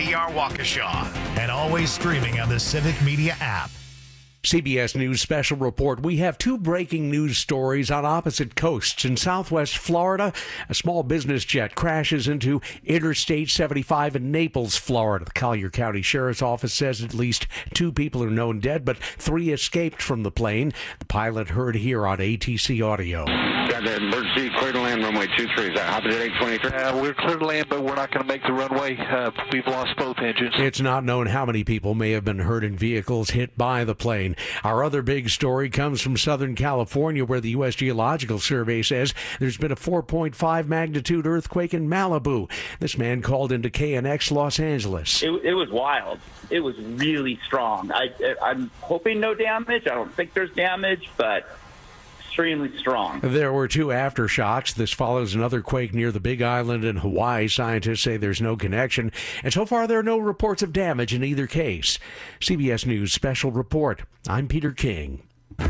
KTAR Waukesha, and always streaming on the Civic Media app. CBS News special report. We have two breaking news stories on opposite coasts. In southwest Florida, a small business jet crashes into Interstate 75 in Naples, Florida. The Collier County Sheriff's Office says at least 2 people are known dead, but 3 escaped from the plane. The pilot heard here on ATC Audio. Got the emergency clear to land runway 23. Is that Hopper 823? We're clear to land, but we're not going to make the runway. We've lost both engines. It's not known how many people may have been hurt in vehicles hit by the plane. Our other big story comes from Southern California, where the U.S. Geological Survey says there's been a 4.5 magnitude earthquake in Malibu. This man called into KNX Los Angeles. It was wild. It was really strong. I'm hoping no damage. I don't think there's damage, but extremely strong. There were 2 aftershocks. This follows another quake near the Big Island in Hawaii. Scientists say there's no connection, and so far there are no reports of damage in either case. CBS News Special Report. I'm Peter King.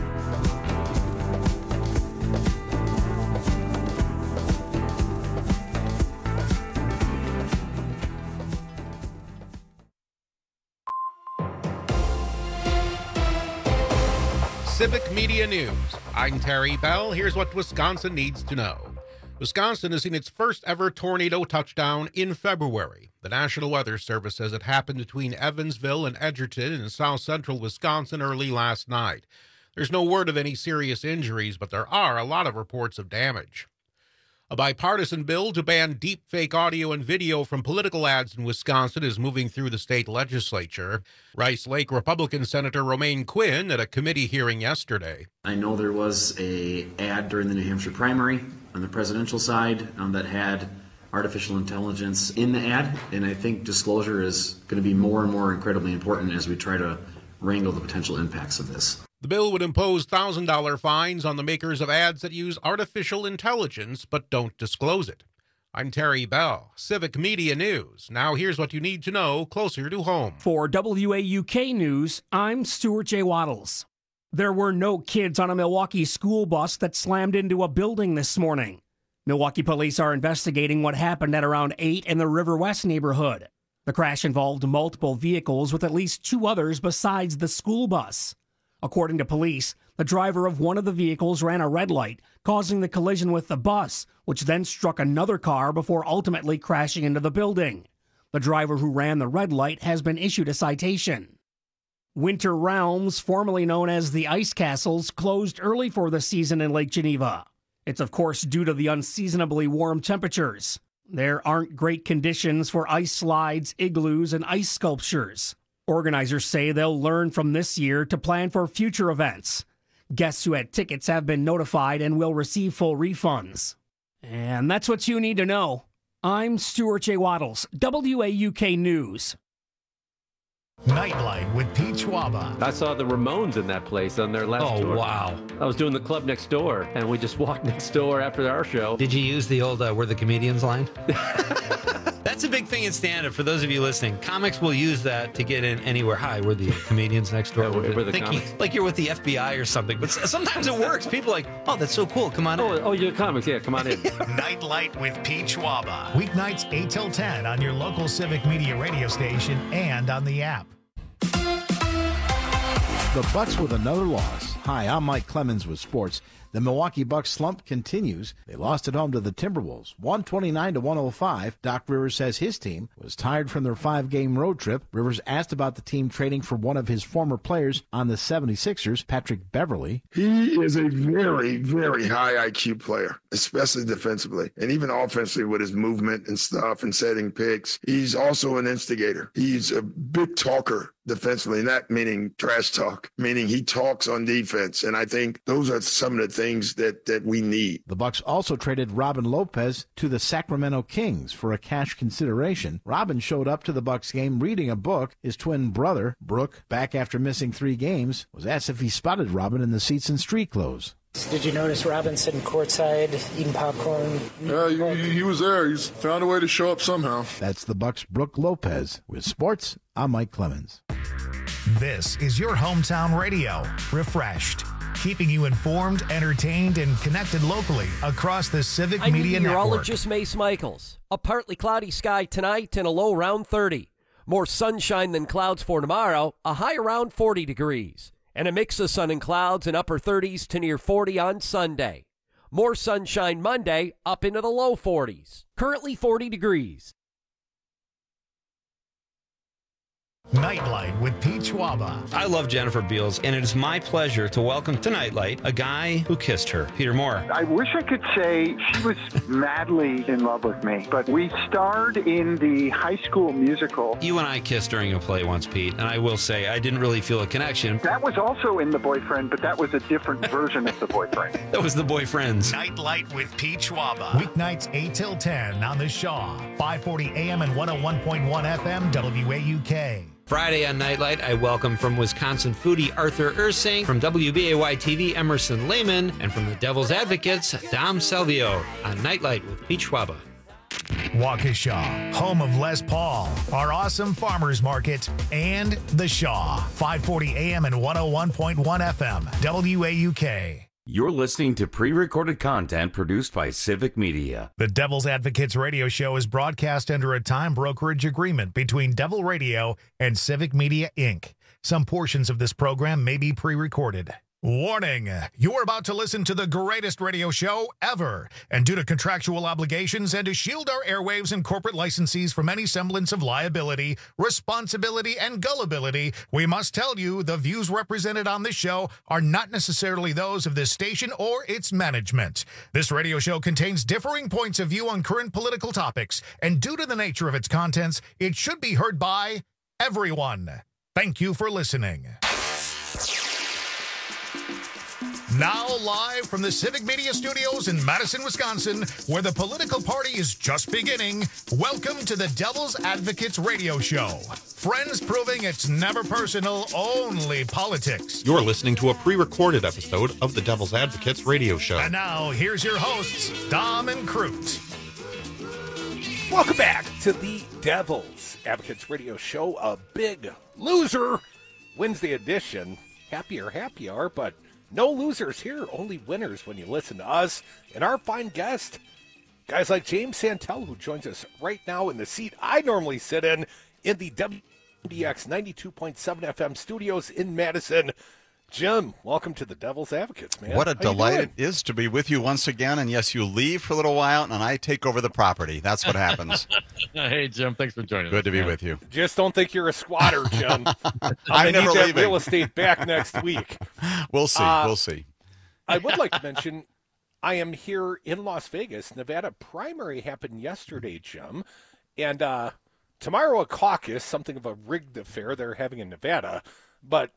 Civic Media News. I'm Terry Bell. Here's what Wisconsin needs to know. Wisconsin has seen its first ever tornado touchdown in February. The National Weather Service says it happened between Evansville and Edgerton in south central Wisconsin early last night. There's no word of any serious injuries, but there are a lot of reports of damage. A bipartisan bill to ban deepfake audio and video from political ads in Wisconsin is moving through the state legislature. Rice Lake Republican Senator Romaine Quinn at a committee hearing yesterday. I know there was an ad during the New Hampshire primary on the presidential side that had artificial intelligence in the ad, and I think disclosure is going to be more and more incredibly important as we try to wrangle the potential impacts of this. The bill would impose $1,000 fines on the makers of ads that use artificial intelligence but don't disclose it. I'm Terry Bell, Civic Media News. Now here's what you need to know closer to home. For WAUK News, I'm Stuart J. Waddles. There were no kids on a Milwaukee school bus that slammed into a building this morning. Milwaukee police are investigating what happened at around 8 in the River West neighborhood. The crash involved multiple vehicles with at least 2 others besides the school bus. According to police, the driver of one of the vehicles ran a red light, causing the collision with the bus, which then struck another car before ultimately crashing into the building. The driver who ran the red light has been issued a citation. Winter Realms, formerly known as the Ice Castles, closed early for the season in Lake Geneva. It's of course due to the unseasonably warm temperatures. There aren't great conditions for ice slides, igloos, and ice sculptures. Organizers say they'll learn from this year to plan for future events. Guests who had tickets have been notified and will receive full refunds. And that's what you need to know. I'm Stuart J. Waddles, WAUK News. Nightlight with Pete Schwaba. I saw the Ramones in that place on their last tour. Oh, wow. I was doing the club next door, and we just walked next door after our show. Did you use the old we're the comedians line? That's a big thing in stand-up for those of you listening. Comics will use that to get in anywhere. Hi, we're the comedians next door. Yeah, we're the comics. Like you're with the FBI or something. But sometimes it works. People are like, oh, that's so cool. Come on in. Oh, you're comics. Yeah, come on in. Nightlight with Pete Schwaba. Weeknights 8 till 10 on your local Civic Media radio station and on the app. The Bucks with another loss. Hi, I'm Mike Clemens with sports. The Milwaukee Bucks slump continues. They lost at home to the Timberwolves, 129-105. Doc Rivers says his team was tired from their 5-game road trip. Rivers asked about the team trading for one of his former players on the 76ers, Patrick Beverley. He is a very, very high IQ player, especially defensively, and even offensively with his movement and stuff and setting picks. He's also an instigator. He's a big talker defensively, not meaning trash talk, meaning he talks on defense. And I think those are some of the things that we need. The Bucks also traded Robin Lopez to the Sacramento Kings for a cash consideration. Robin showed up to the Bucks game reading a book. His twin brother, Brooke, back after missing 3 games, was asked if he spotted Robin in the seats in street clothes. Did you notice Robin sitting courtside, eating popcorn? Yeah, he was there. He's found a way to show up somehow. That's the Bucks' Brooke Lopez. With sports, I'm Mike Clemens. This is your hometown radio, Refreshed, keeping you informed, entertained, and connected locally across the Civic Media Network. I'm meteorologist Mace Michaels. A partly cloudy sky tonight and a low around 30. More sunshine than clouds for tomorrow, a high around 40 degrees. And a mix of sun and clouds in upper 30s to near 40 on Sunday. More sunshine Monday, up into the low 40s. Currently 40 degrees. Nightlight with Pete Schwaba. I love Jennifer Beals, and it is my pleasure to welcome to Nightlight a guy who kissed her, Peter Moore. I wish I could say she was madly in love with me, but we starred in the High School Musical. You and I kissed during a play once, Pete, and I will say I didn't really feel a connection. That was also in The Boyfriend, but that was a different version of The Boyfriend. That was The Boyfriends. Nightlight with Pete Schwaba. Weeknights 8 till 10 on the Shaw. 540 AM and 101.1 FM WAUK. Friday on Nightlight, I welcome from Wisconsin foodie Arthur Ursing, from WBAY-TV Emerson Lehman, and from the Devil's Advocates, Dom Selvio on Nightlight with Pete Schwaba. Waukesha, home of Les Paul, our awesome farmers market, and the Shaw. 540 AM and 101.1 FM WAUK. You're listening to pre-recorded content produced by Civic Media. The Devil's Advocates radio show is broadcast under a time brokerage agreement between Devil Radio and Civic Media, Inc. Some portions of this program may be pre-recorded. Warning, you're about to listen to the greatest radio show ever. And due to contractual obligations and to shield our airwaves and corporate licensees from any semblance of liability, responsibility, and gullibility, we must tell you the views represented on this show are not necessarily those of this station or its management. This radio show contains differing points of view on current political topics, and due to the nature of its contents, it should be heard by everyone. Thank you for listening. Now live from the Civic Media Studios in Madison, Wisconsin, where the political party is just beginning, welcome to the Devil's Advocates radio show. Friends proving it's never personal, only politics. You're listening to a pre-recorded episode of the Devil's Advocates radio show. And now, here's your hosts, Dom and Crute. Welcome back to the Devil's Advocates radio show, a big loser Wednesday edition. Happy hour, but no losers here, only winners when you listen to us and our fine guest. Guys like James Santel, who joins us right now in the seat I normally sit in the WDX 92.7 FM studios in Madison. Jim, welcome to the Devil's Advocates, man. What a delight it is to be with you once again. And yes, you leave for a little while, and I take over the property. That's what happens. Hey, Jim, thanks for joining us. Good to be with you. Just don't think you're a squatter, Jim. I'm never need leaving. That real estate back next week. We'll see. We'll see. I would like to mention I am here in Las Vegas. Nevada primary happened yesterday, Jim. And tomorrow a caucus, something of a rigged affair they're having in Nevada. But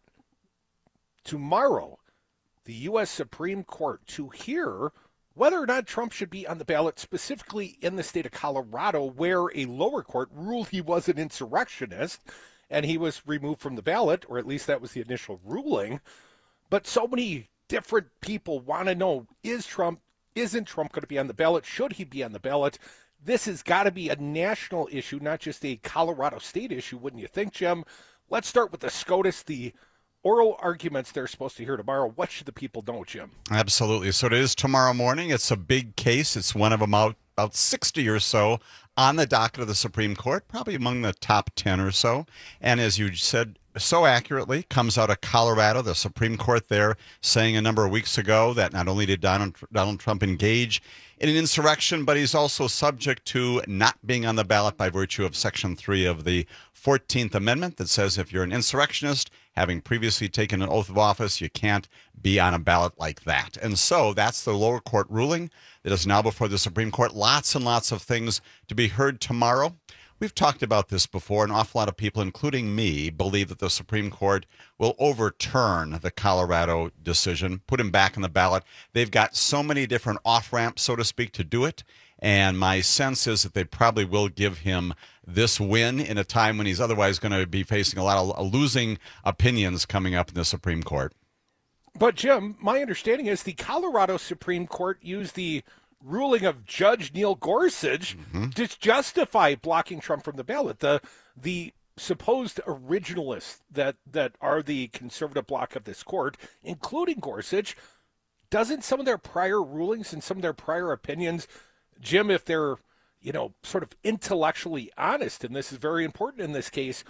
tomorrow, the U.S. Supreme Court to hear whether or not Trump should be on the ballot, specifically in the state of Colorado, where a lower court ruled he was an insurrectionist and he was removed from the ballot, or at least that was the initial ruling. But so many different people want to know, isn't Trump going to be on the ballot? Should he be on the ballot? This has got to be a national issue, not just a Colorado state issue, wouldn't you think, Jim? Let's start with the SCOTUS, the oral arguments they're supposed to hear tomorrow. What should the people know, Jim? Absolutely. So it is tomorrow morning. It's a big case. It's one of them about 60 or so on the docket of the Supreme Court, probably among the top 10 or so. And as you said so accurately, comes out of Colorado, the Supreme Court there saying a number of weeks ago that not only did Donald Trump engage in an insurrection, but he's also subject to not being on the ballot by virtue of Section 3 of the 14th Amendment that says if you're an insurrectionist, having previously taken an oath of office, you can't be on a ballot like that. And so that's the lower court ruling that is now before the Supreme Court. Lots and lots of things to be heard tomorrow. We've talked about this before. An awful lot of people, including me, believe that the Supreme Court will overturn the Colorado decision, put him back on the ballot. They've got so many different off-ramps, so to speak, to do it. And my sense is that they probably will give him this win in a time when he's otherwise going to be facing a lot of losing opinions coming up in the Supreme Court. But, Jim, my understanding is the Colorado Supreme Court used the ruling of Judge Neil Gorsuch to justify blocking Trump from the ballot. The supposed originalists that are the conservative bloc of this court, including Gorsuch, doesn't some of their prior rulings and some of their prior opinions, Jim, if they're sort of intellectually honest, and this is very important in this case,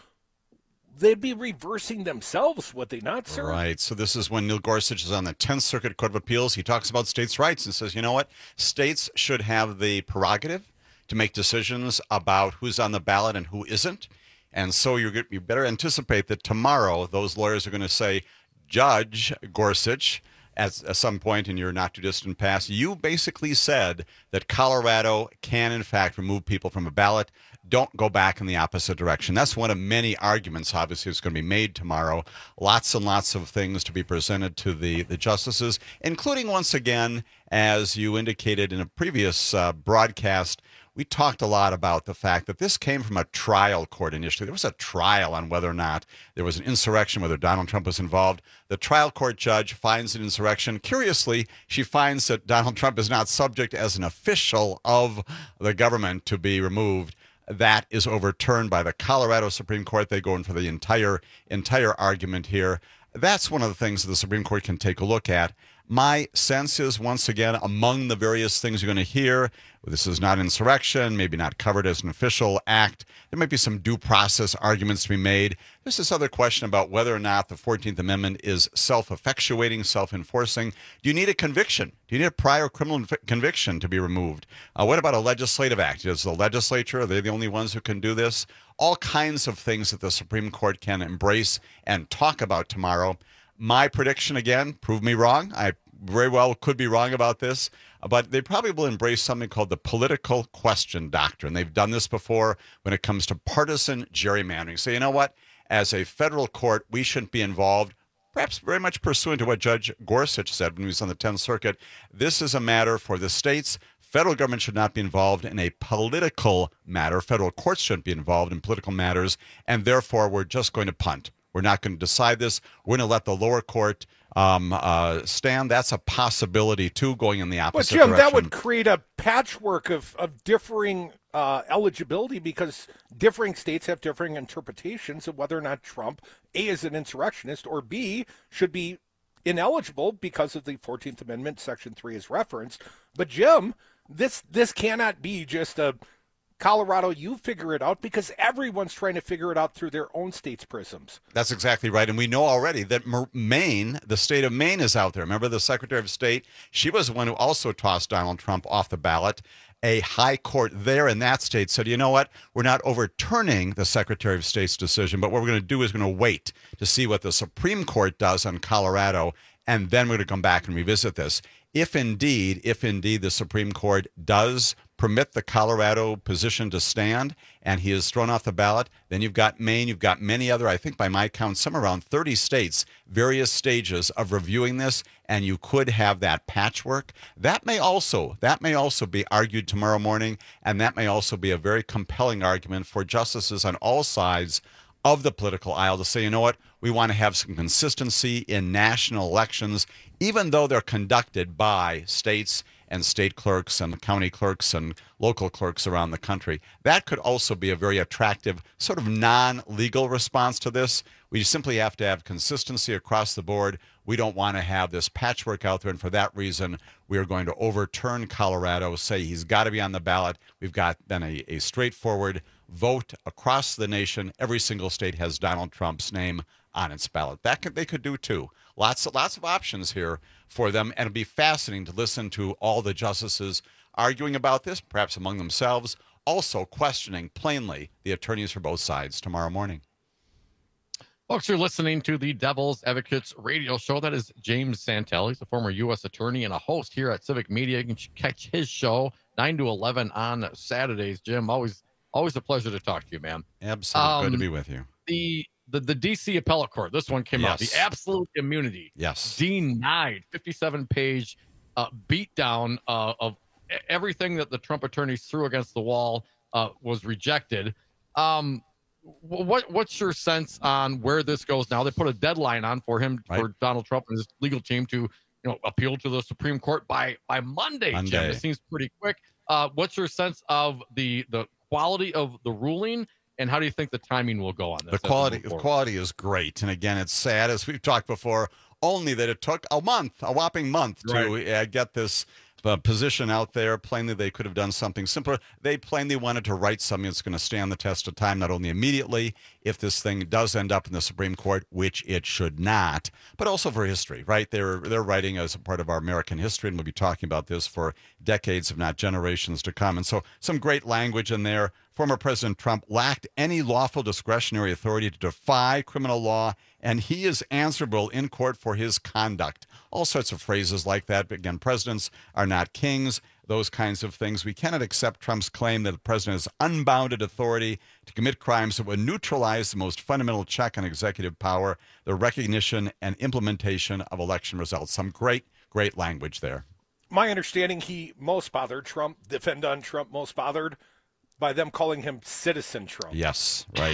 they'd be reversing themselves, would they not, sir? Right. So this is when Neil Gorsuch is on the 10th Circuit Court of Appeals. He talks about states' rights and says, you know what? States should have the prerogative to make decisions about who's on the ballot and who isn't. And so you better anticipate that tomorrow those lawyers are going to say, Judge Gorsuch, at some point in your not-too-distant past, you basically said that Colorado can, in fact, remove people from a ballot. Don't go back in the opposite direction. That's one of many arguments, obviously, that's going to be made tomorrow. Lots and lots of things to be presented to the justices, including, once again, as you indicated in a previous broadcast, we talked a lot about the fact that this came from a trial court initially. There was a trial on whether or not there was an insurrection, whether Donald Trump was involved. The trial court judge finds an insurrection. Curiously, she finds that Donald Trump is not subject as an official of the government to be removed. That is overturned by the Colorado Supreme Court. They go in for the entire argument here. That's one of the things that the Supreme Court can take a look at. My sense is, once again, among the various things you're going to hear, this is not insurrection, maybe not covered as an official act. There might be some due process arguments to be made. There's this other question about whether or not the 14th Amendment is self-effectuating, self-enforcing. Do you need a conviction? Do you need a prior criminal conviction to be removed? What about a legislative act? Is the legislature, are they the only ones who can do this? All kinds of things that the Supreme Court can embrace and talk about tomorrow. My prediction, again, prove me wrong. I very well could be wrong about this, but they probably will embrace something called the political question doctrine. They've done this before when it comes to partisan gerrymandering. So you know what? As a federal court, we shouldn't be involved, perhaps very much pursuant to what Judge Gorsuch said when he was on the 10th Circuit. This is a matter for the states. Federal government should not be involved in a political matter. Federal courts shouldn't be involved in political matters, and therefore we're just going to punt. We're not going to decide this. We're going to let the lower court stand. That's a possibility, too, going in the opposite direction. But, Jim, that would create a patchwork of differing eligibility because differing states have differing interpretations of whether or not Trump, A, is an insurrectionist, or B, should be ineligible because of the 14th Amendment, Section 3 is referenced. But, Jim, this cannot be just a Colorado, you figure it out, because everyone's trying to figure it out through their own state's prisms. That's exactly right. And we know already that Maine, the state of Maine, is out there. Remember the Secretary of State? She was the one who also tossed Donald Trump off the ballot. A high court there in that state said, you know what? We're not overturning the Secretary of State's decision, but what we're going to do is going to wait to see what the Supreme Court does on Colorado, and then we're going to come back and revisit this. If indeed the Supreme Court does permit the Colorado position to stand and he is thrown off the ballot, then you've got Maine, you've got many other, I think by my count, somewhere around 30 states, various stages of reviewing this, and you could have that patchwork. That may also be argued tomorrow morning, and that may also be a very compelling argument for justices on all sides of the political aisle to say, you know what, we want to have some consistency in national elections, even though they're conducted by states and state clerks and county clerks and local clerks around the country. That could also be a very attractive sort of non-legal response to this. We simply have to have consistency across the board. We don't want to have this patchwork out there, and for that reason, we are going to overturn Colorado, say he's got to be on the ballot. We've got then a straightforward vote across the nation. Every single state has Donald Trump's name on its ballot. They could do too. Lots of options here for them, and it'll be fascinating to listen to all the justices arguing about this, perhaps among themselves, also questioning plainly the attorneys for both sides tomorrow morning. Folks, you're listening to the Devil's Advocates radio show. That is James Santel. He's a former U.S. attorney and a host here at Civic Media. You can catch his show 9 to 11 on Saturdays. Jim, always a pleasure to talk to you, man. Absolutely. Good to be with you. The D.C. Appellate Court, this one came out. The absolute immunity. Yes. Denied 57-page beatdown of everything that the Trump attorneys threw against the wall was rejected. What's your sense on where this goes now? They put a deadline on for him, for Donald Trump and his legal team to appeal to the Supreme Court by Monday. Jim. It seems pretty quick. What's your sense of the quality of the ruling, and how do you think the timing will go on this? The quality is great. And again, it's sad, as we've talked before, only that it took a whopping month to get this position out there. Plainly, they could have done something simpler. They plainly wanted to write something that's going to stand the test of time, not only immediately, if this thing does end up in the Supreme Court, which it should not, but also for history, right? They're writing as a part of our American history, and we'll be talking about this for decades, if not generations to come. And so some great language in there. Former President Trump lacked any lawful discretionary authority to defy criminal law, and he is answerable in court for his conduct. All sorts of phrases like that. But again, presidents are not kings, those kinds of things. We cannot accept Trump's claim that the president has unbounded authority to commit crimes that would neutralize the most fundamental check on executive power, the recognition and implementation of election results. Some great, great language there. My understanding, he most bothered Trump, defendant Trump most bothered by them calling him Citizen Trump. Yes, right.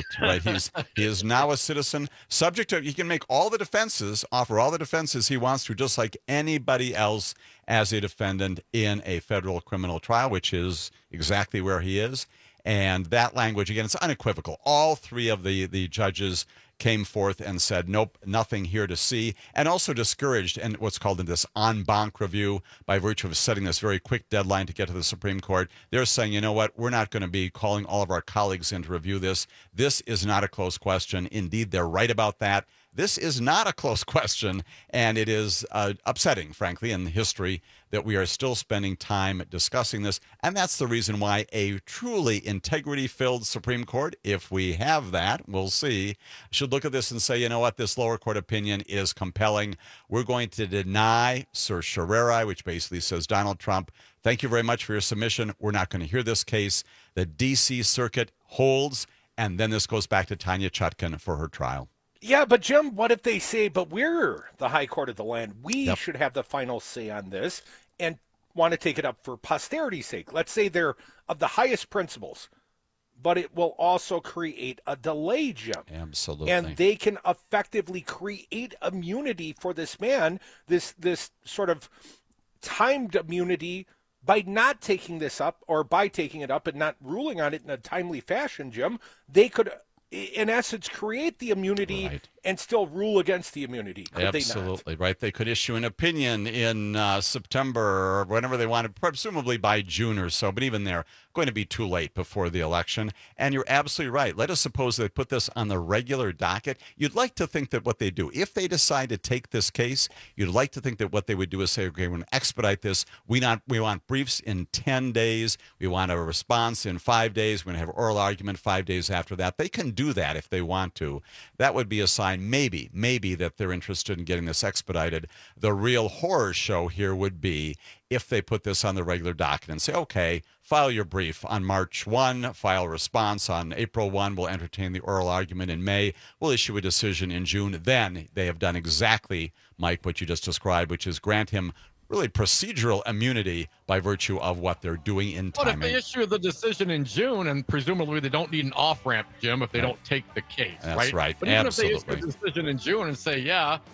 He is now a citizen, subject to, he can make all the defenses, offer all the defenses he wants to, just like anybody else as a defendant in a federal criminal trial, which is exactly where he is. And that language, again, it's unequivocal. All three of the judges came forth and said, nope, nothing here to see, and also discouraged in what's called in this en banc review by virtue of setting this very quick deadline to get to the Supreme Court. They're saying, you know what, we're not going to be calling all of our colleagues in to review this. This is not a close question. Indeed, they're right about that. This is not a close question, and it is upsetting, frankly, in history that we are still spending time discussing this. And that's the reason why a truly integrity-filled Supreme Court, if we have that, we'll see, should look at this and say, you know what, this lower court opinion is compelling. We're going to deny certiorari, which basically says, Donald Trump, thank you very much for your submission. We're not going to hear this case. The D.C. Circuit holds, and then this goes back to Tanya Chutkan for her trial. Yeah, but Jim, what if they say, but we're the high court of the land. We should have the final say on this and want to take it up for posterity's sake. Let's say they're of the highest principles, but it will also create a delay, Jim. Absolutely. And they can effectively create immunity for this man, this sort of timed immunity by not taking this up, or by taking it up and not ruling on it in a timely fashion, Jim. They could, in essence, create the immunity and still rule against the immunity. Could Absolutely, right. They could issue an opinion in September or whenever they wanted, presumably by June or so, but even there, going to be too late before the election. And you're absolutely right. Let us suppose they put this on the regular docket. You'd like to think that what they do, if they decide to take this case, you'd like to think that what they would do is say, okay, we're going to expedite this. We want briefs in 10 days. We want a response in 5 days. We're going to have oral argument 5 days after that. They can do that if they want to. That would be a sign, maybe that they're interested in getting this expedited. The real horror show here would be if they put this on the regular docket and say, okay, file your brief on March 1, file a response on April 1, we'll entertain the oral argument in May, we'll issue a decision in June. Then they have done exactly, Mike, what you just described, which is grant him really procedural immunity by virtue of what they're doing in timing. But if they issue the decision in June, and presumably they don't need an off-ramp, Jim, if they don't take the case, That's right. But even Absolutely. if they issue the decision in June and say,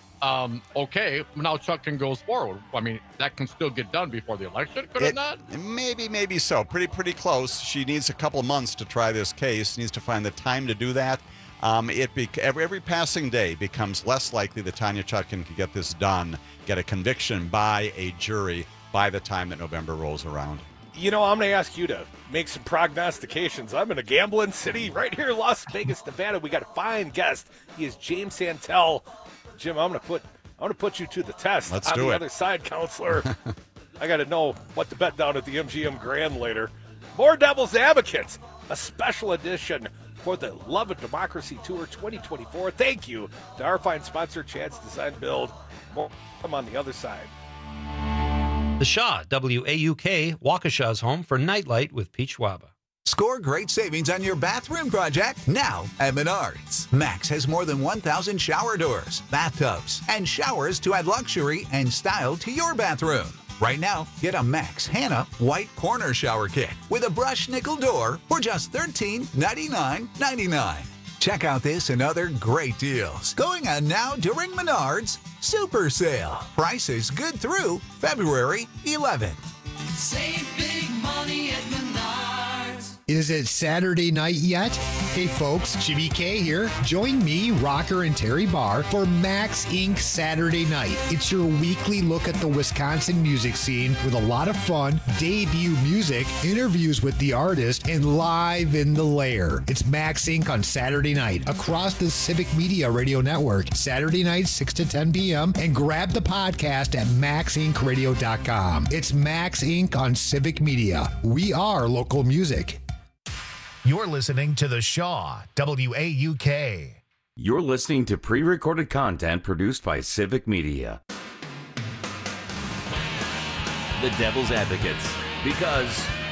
okay, now Chutkan goes forward. I mean, that can still get done before the election, could it not? Maybe so. Pretty close. She needs a couple months to try this case, needs to find the time to do that. Every passing day becomes less likely that Tanya Chutkan could get this done, get a conviction by a jury by the time that November rolls around. You know, I'm going to ask you to make some prognostications. I'm in a gambling city right here in Las Vegas, Nevada. We got a fine guest. He is James Santel. Jim, I'm going to put you to the test. Let's on do the it. other side, counselor. I got to know what to bet down at the MGM Grand later. More Devil's Advocates, a special edition for the Love and Democracy Tour 2024. Thank you to our fine sponsor, Chad's Design Build. More come on the other side. The Shaw, WAUK, Waukesha's home for Nightlight with Pete Schwaba. Score great savings on your bathroom project now at Menards. Max has more than 1,000 shower doors, bathtubs, and showers to add luxury and style to your bathroom. Right now, get a Max Hannah White Corner Shower Kit with a brush nickel door for just $13.99. Check out this and other great deals going on now during Menards Super Sale. Prices good through February 11th. Save big money at Menards. Is it Saturday night yet? Hey folks, Jimmy K here. Join me, Rocker, and Terry Barr for Max Inc. Saturday Night. It's your weekly look at the Wisconsin music scene with a lot of fun, debut music, interviews with the artist, and live in the lair. It's Max Inc. on Saturday night across the Civic Media Radio Network, Saturday night 6 to 10 p.m. and grab the podcast at maxincradio.com. It's Max Inc. on Civic Media. We are local music. You're listening to The Shaw, WAUK. You're listening to pre-recorded content produced by Civic Media. The Devil's Advocates, because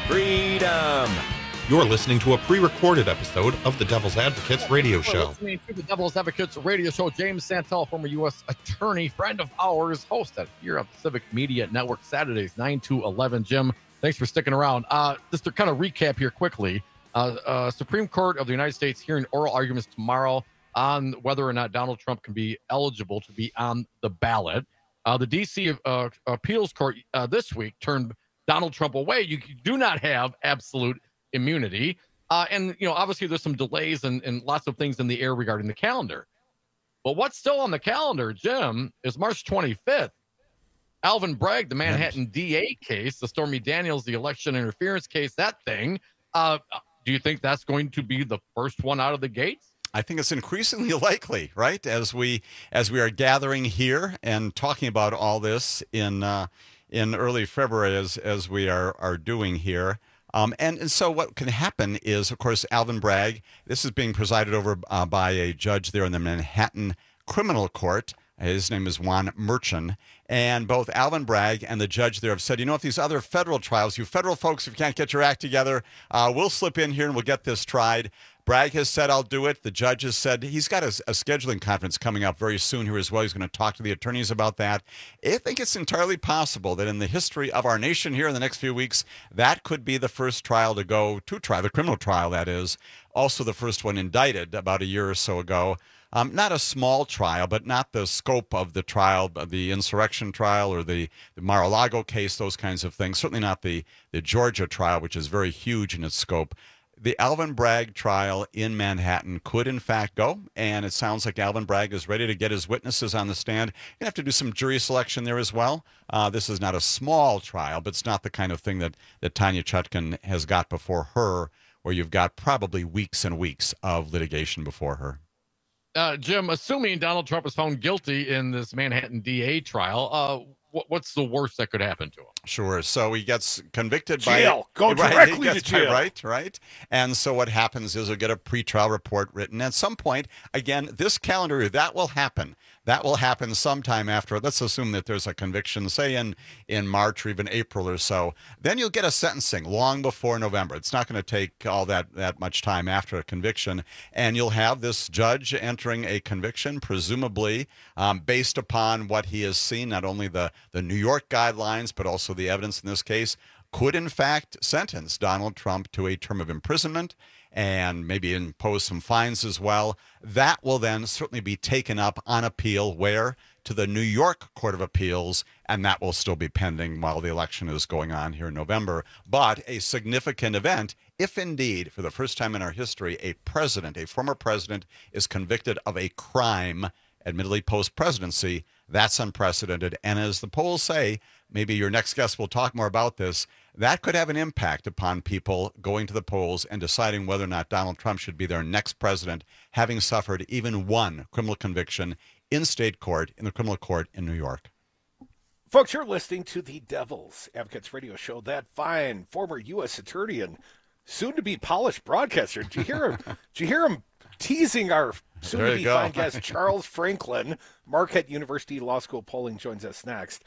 freedom. You're listening to a pre-recorded episode of the Devil's Advocates radio show. Listening to the Devil's Advocates radio show. James Santel, former U.S. attorney, friend of ours, hosted here on the Civic Media Network, Saturdays 9 to 11. Jim, thanks for sticking around. Just to kind of recap here quickly, Supreme Court of the United States hearing oral arguments tomorrow on whether or not Donald Trump can be eligible to be on the ballot. The D.C. Appeals Court this week turned Donald Trump away. You do not have absolute immunity. And, obviously there's some delays and lots of things in the air regarding the calendar. But what's still on the calendar, Jim, is March 25th. Alvin Bragg, the Manhattan DA case, the Stormy Daniels, the election interference case, that thing. Do you think that's going to be the first one out of the gates? I think it's increasingly likely, right? As we are gathering here and talking about all this in early February, as we are doing here. And so what can happen is, of course, Alvin Bragg, this is being presided over by a judge there in the Manhattan Criminal Court. His name is Juan Merchan. And both Alvin Bragg and the judge there have said, if these other federal trials, you federal folks, if you can't get your act together, we'll slip in here and we'll get this tried. Bragg has said, I'll do it. The judge has said he's got a scheduling conference coming up very soon here as well. He's going to talk to the attorneys about that. I think it's entirely possible that in the history of our nation here in the next few weeks, that could be the first trial to go to trial, the criminal trial, that is. Also the first one indicted about a year or so ago. Not a small trial, but not the scope of the trial, the insurrection trial or the Mar-a-Lago case, those kinds of things. Certainly not the Georgia trial, which is very huge in its scope. The Alvin Bragg trial in Manhattan could, in fact, go, and it sounds like Alvin Bragg is ready to get his witnesses on the stand. You're going to have to do some jury selection there as well. This is not a small trial, but it's not the kind of thing that Tanya Chutkan has got before her, where you've got probably weeks and weeks of litigation before her. Jim, assuming Donald Trump is found guilty in this Manhattan DA trial, what's the worst that could happen to him? Sure. So he gets convicted jail. Go directly to jail. Right. And so what happens is he'll get a pretrial report written. At some point, again, this calendar year, that will happen. That will happen sometime after. Let's assume that there's a conviction, say in March or even April or so. Then you'll get a sentencing long before November. It's not going to take all that much time after a conviction. And you'll have this judge entering a conviction, presumably based upon what he has seen, not only the New York guidelines, but also the evidence in this case, could in fact sentence Donald Trump to a term of imprisonment and maybe impose some fines as well. That will then certainly be taken up on appeal, where? To the New York Court of Appeals, and that will still be pending while the election is going on here in November. But a significant event, if indeed, for the first time in our history, a former president, is convicted of a crime, admittedly post-presidency, that's unprecedented. And as the polls say, maybe your next guest will talk more about this, that could have an impact upon people going to the polls and deciding whether or not Donald Trump should be their next president, having suffered even one criminal conviction in state court, in the criminal court in New York. Folks, you're listening to the Devil's Advocates radio show. That fine former U.S. attorney and soon-to-be polished broadcaster. Did you hear him teasing our soon-to-be fine guest, Charles Franklin? Marquette University Law School polling joins us next.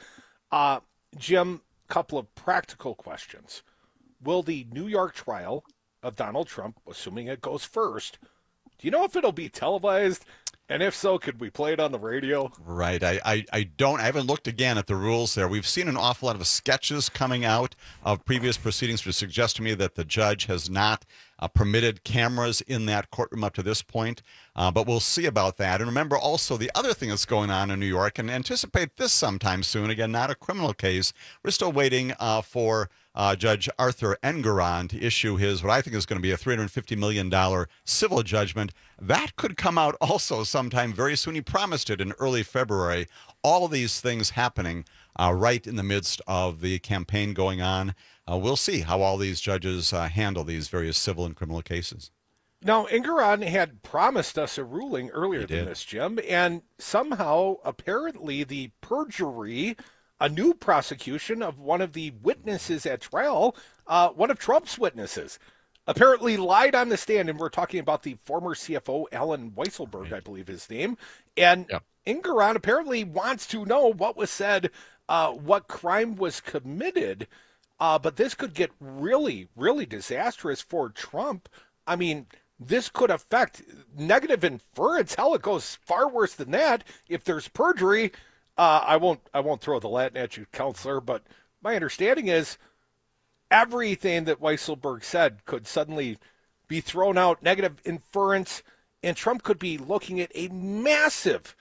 Jim, couple of practical questions. Will the New York trial of Donald Trump, assuming it goes first, do you know if it'll be televised? And if so, could we play it on the radio? Right. I haven't looked again at the rules there. We've seen an awful lot of sketches coming out of previous proceedings, which suggest to me that the judge has not permitted cameras in that courtroom up to this point, but we'll see about that. And remember also the other thing that's going on in New York, and anticipate this sometime soon. Again, not a criminal case. We're still waiting for Judge Arthur Engoron to issue his, what I think is going to be a $350 million civil judgment. That could come out also sometime very soon. He promised it in early February. All of these things happening right in the midst of the campaign going on. We'll see how all these judges handle these various civil and criminal cases. Now, Engoron had promised us a ruling earlier than this, Jim, and somehow, apparently, the perjury, a new prosecution of one of the witnesses at trial, one of Trump's witnesses, apparently lied on the stand, and we're talking about the former CFO, Alan Weisselberg, I believe his name, and Engoron apparently wants to know what was said, what crime was committed, but this could get really, really disastrous for Trump. I mean, this could affect negative inference. Hell, it goes far worse than that. If there's perjury, I won't throw the Latin at you, counselor, but my understanding is everything that Weisselberg said could suddenly be thrown out, negative inference, and Trump could be looking at a massive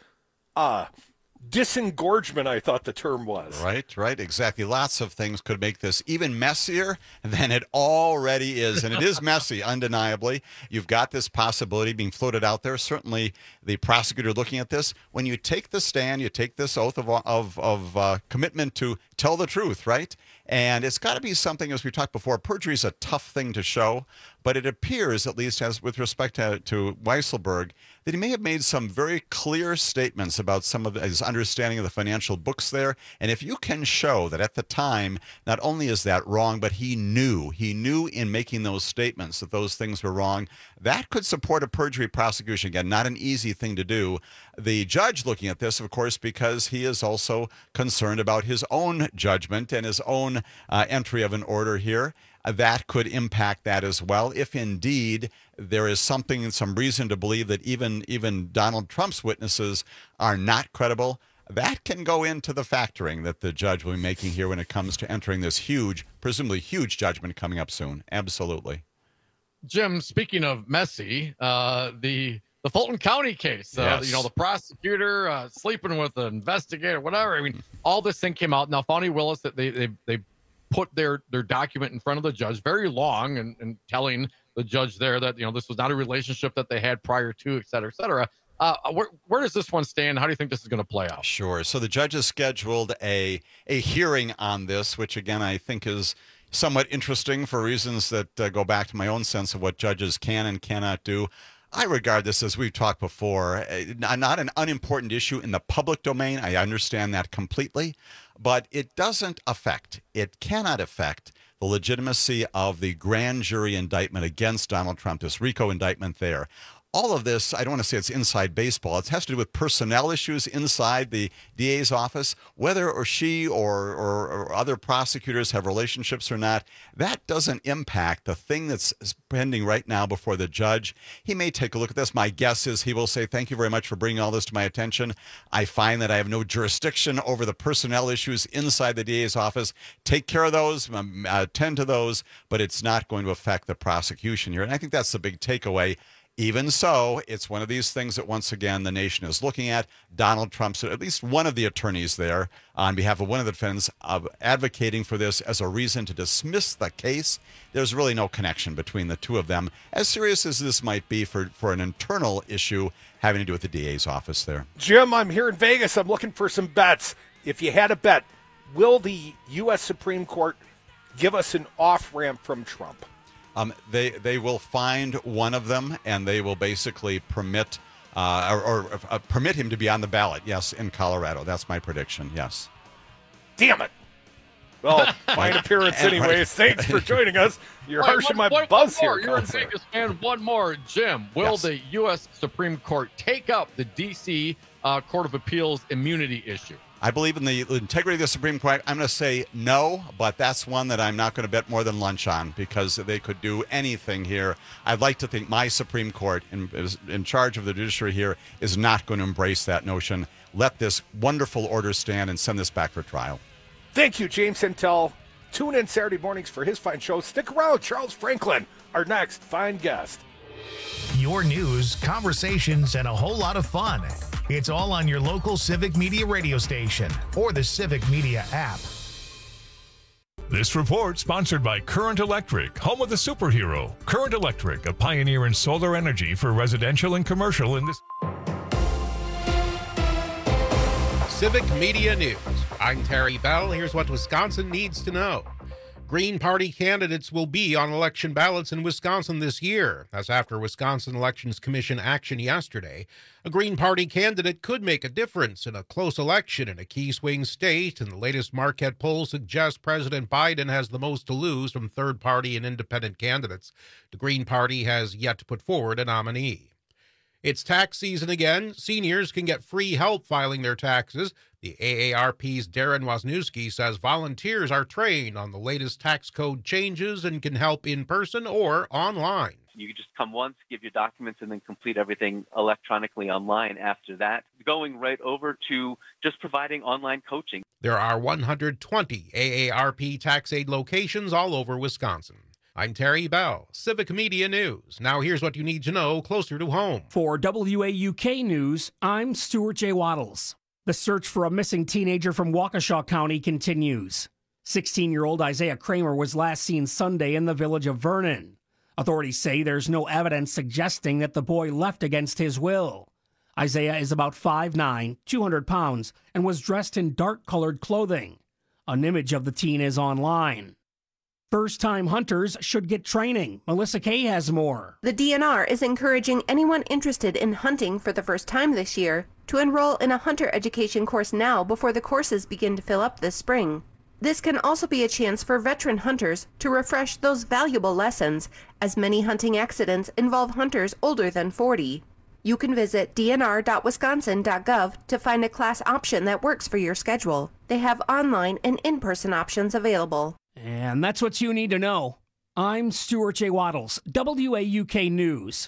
disengorgement, I thought the term was. Right, exactly. Lots of things could make this even messier than it already is, and it is messy, undeniably. You've got this possibility being floated out there. Certainly, the prosecutor looking at this. When you take the stand, you take this oath of commitment to tell the truth, right? And it's got to be something, as we talked before, perjury is a tough thing to show, but it appears, at least as with respect to Weisselberg, that he may have made some very clear statements about some of his understanding of the financial books there. And if you can show that at the time, not only is that wrong, but he knew in making those statements that those things were wrong, that could support a perjury prosecution. Again, not an easy thing to do. The judge looking at this, of course, because he is also concerned about his own judgment and his own entry of an order here. That could impact that as well. If indeed there is some reason to believe that even Donald Trump's witnesses are not credible, that can go into the factoring that the judge will be making here when it comes to entering this presumably huge judgment coming up soon. Absolutely. Jim, speaking of messy, the Fulton County case, the prosecutor sleeping with the investigator, whatever. I mean, all this thing came out. Now, Fani Willis, that they put their document in front of the judge, very long, and telling the judge there that, this was not a relationship that they had prior to, et cetera, et cetera. Where does this one stand? How do you think this is going to play out? Sure. So the judge has scheduled a hearing on this, which, again, I think is somewhat interesting for reasons that go back to my own sense of what judges can and cannot do. I regard this, as we've talked before, not an unimportant issue in the public domain. I understand that completely, but it cannot affect the legitimacy of the grand jury indictment against Donald Trump, this RICO indictment there. All of this, I don't want to say it's inside baseball. It has to do with personnel issues inside the DA's office, whether or she or other prosecutors have relationships or not. That doesn't impact the thing that's pending right now before the judge. He may take a look at this. My guess is he will say, thank you very much for bringing all this to my attention. I find that I have no jurisdiction over the personnel issues inside the DA's office. Take care of those, attend to those, but it's not going to affect the prosecution here. And I think that's the big takeaway. Even so, it's one of these things that, once again, the nation is looking at. Donald Trump's, at least one of the attorneys there, on behalf of one of the defendants, advocating for this as a reason to dismiss the case. There's really no connection between the two of them, as serious as this might be for an internal issue having to do with the DA's office there. Jim, I'm here in Vegas. I'm looking for some bets. If you had a bet, will the U.S. Supreme Court give us an off-ramp from Trump? They will find one of them, and they will basically permit permit him to be on the ballot, yes, in Colorado. That's my prediction, yes. Damn it. Well, fine appearance anyways. Thanks for joining us. You're harshing my buzz here. You're in Vegas, man. One more. Jim, will the U.S. Supreme Court take up the D.C. Court of Appeals immunity issue? I believe in the integrity of the Supreme Court. I'm going to say no, but that's one that I'm not going to bet more than lunch on, because they could do anything here. I'd like to think my Supreme Court, in charge of the judiciary here, is not going to embrace that notion. Let this wonderful order stand and send this back for trial. Thank you, James Intel. Tune in Saturday mornings for his fine show. Stick around. Charles Franklin our next fine guest. Your news, conversations, and a whole lot of fun. It's all on your local Civic Media radio station or the Civic Media app. This report sponsored by Current Electric, home of the superhero. Current Electric, a pioneer in solar energy for residential and commercial in this. Civic Media News. I'm Terry Bell. Here's what Wisconsin needs to know. Green Party candidates will be on election ballots in Wisconsin this year. That's after Wisconsin Elections Commission action yesterday. A Green Party candidate could make a difference in a close election in a key swing state, and the latest Marquette poll suggests President Biden has the most to lose from third-party and independent candidates. The Green Party has yet to put forward a nominee. It's tax season again. Seniors can get free help filing their taxes. The AARP's Darren Wisniewski says volunteers are trained on the latest tax code changes and can help in person or online. You can just come once, give your documents, and then complete everything electronically online after that, going right over to just providing online coaching. There are 120 AARP tax aid locations all over Wisconsin. I'm Terry Bell, Civic Media News. Now here's what you need to know closer to home. For WAUK News, I'm Stuart J. Waddles. The search for a missing teenager from Waukesha County continues. 16-year-old Isaiah Kramer was last seen Sunday in the village of Vernon. Authorities say there's no evidence suggesting that the boy left against his will. Isaiah is about 5'9", 200 pounds, and was dressed in dark-colored clothing. An image of the teen is online. First-time hunters should get training. Melissa Kay has more. The DNR is encouraging anyone interested in hunting for the first time this year to enroll in a hunter education course now before the courses begin to fill up this spring. This can also be a chance for veteran hunters to refresh those valuable lessons, as many hunting accidents involve hunters older than 40. You can visit dnr.wisconsin.gov to find a class option that works for your schedule. They have online and in-person options available. And that's what you need to know. I'm Stuart J. Waddles, WAUK News.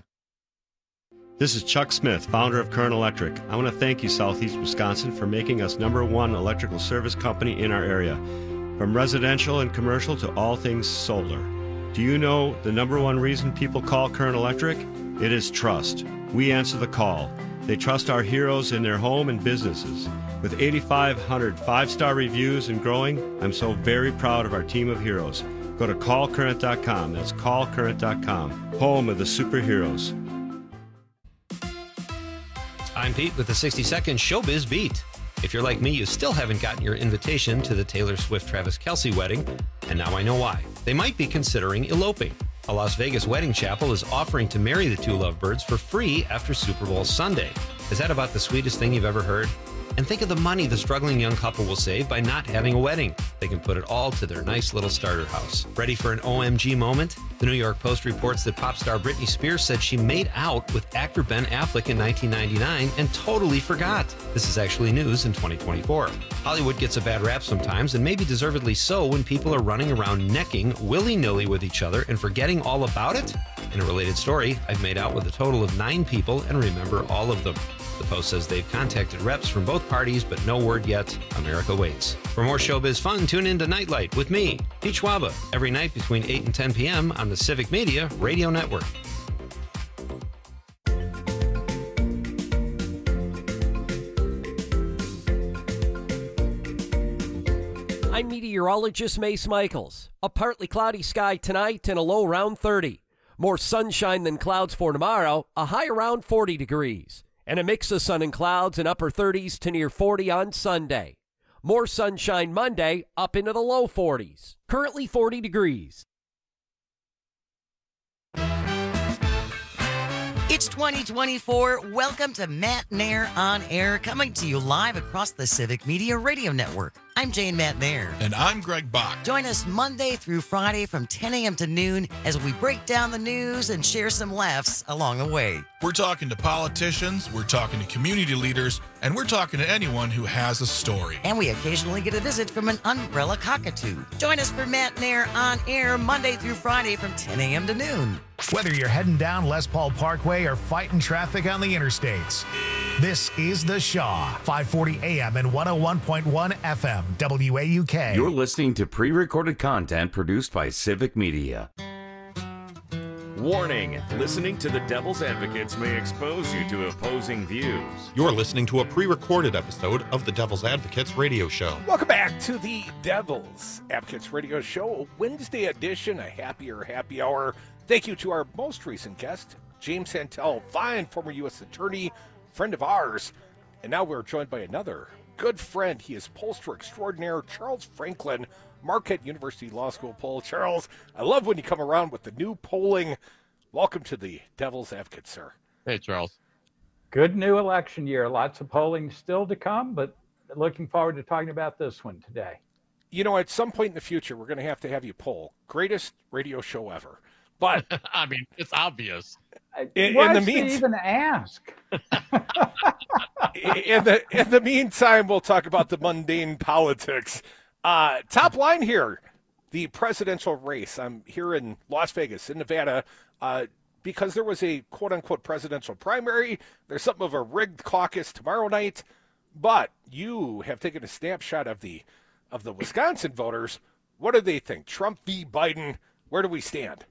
This is Chuck Smith, founder of Current Electric. I want to thank you, Southeast Wisconsin, for making us #1 electrical service company in our area. From residential and commercial to all things solar. Do you know the #1 reason people call Current Electric? It is trust. We answer the call. They trust our heroes in their home and businesses. With 8,500 five-star reviews and growing, I'm so very proud of our team of heroes. Go to callcurrent.com. That's callcurrent.com. Home of the superheroes. I'm Pete with the 60-second Showbiz Beat. If you're like me, you still haven't gotten your invitation to the Taylor Swift-Travis Kelce wedding, and now I know why. They might be considering eloping. A Las Vegas wedding chapel is offering to marry the two lovebirds for free after Super Bowl Sunday. Is that about the sweetest thing you've ever heard? And think of the money the struggling young couple will save by not having a wedding. They can put it all to their nice little starter house. Ready for an OMG moment? The New York Post reports that pop star Britney Spears said she made out with actor Ben Affleck in 1999 and totally forgot. This is actually news in 2024. Hollywood gets a bad rap sometimes, and maybe deservedly so, when people are running around necking willy-nilly with each other and forgetting all about it. In a related story, I've made out with a total of 9 people and remember all of them. The Post says they've contacted reps from both parties, but no word yet. America waits. For more showbiz fun, tune in to Nightlight with me, Pete Schwaba, every night between 8 and 10 p.m. on the Civic Media Radio Network. I'm meteorologist Mace Michaels. A partly cloudy sky tonight and a low around 30. More sunshine than clouds for tomorrow, a high around 40 degrees. And a mix of sun and clouds in upper 30s to near 40 on Sunday. More sunshine Monday, up into the low 40s. Currently 40 degrees. It's 2024. Welcome to Matt Nair On Air, coming to you live across the Civic Media Radio Network. I'm Jane Matt Nair. And I'm Greg Bach. Join us Monday through Friday from 10 a.m. to noon as we break down the news and share some laughs along the way. We're talking to politicians, we're talking to community leaders, and we're talking to anyone who has a story. And we occasionally get a visit from an umbrella cockatoo. Join us for Matt Nair On Air Monday through Friday from 10 a.m. to noon. Whether you're heading down Les Paul Parkway or fighting traffic on the interstates, this is The Shaw, 540 AM and 101.1 FM, WAUK. You're listening to pre-recorded content produced by Civic Media. Warning, listening to the Devil's Advocates may expose you to opposing views. You're listening to a pre-recorded episode of the Devil's Advocates radio show. Welcome back to the Devil's Advocates radio show, a Wednesday edition, a happier happy hour. Thank you to our most recent guest, James Santel, fine former U.S. attorney, friend of ours. And now we're joined by another good friend. He is pollster extraordinaire, Charles Franklin, Marquette University Law School poll. Charles, I love when you come around with the new polling. Welcome to the Devil's Advocate, sir. Hey, Charles. Good new election year. Lots of polling still to come, but looking forward to talking about this one today. You know, at some point in the future, we're going to have you poll greatest radio show ever. But I mean, it's obvious. In the meantime, even ask. in the meantime, we'll talk about the mundane politics. Top line here, the presidential race. I'm here in Las Vegas, in Nevada, because there was a quote-unquote presidential primary. There's something of a rigged caucus tomorrow night, but you have taken a snapshot of the Wisconsin voters. What do they think? Trump v. Biden, where do we stand?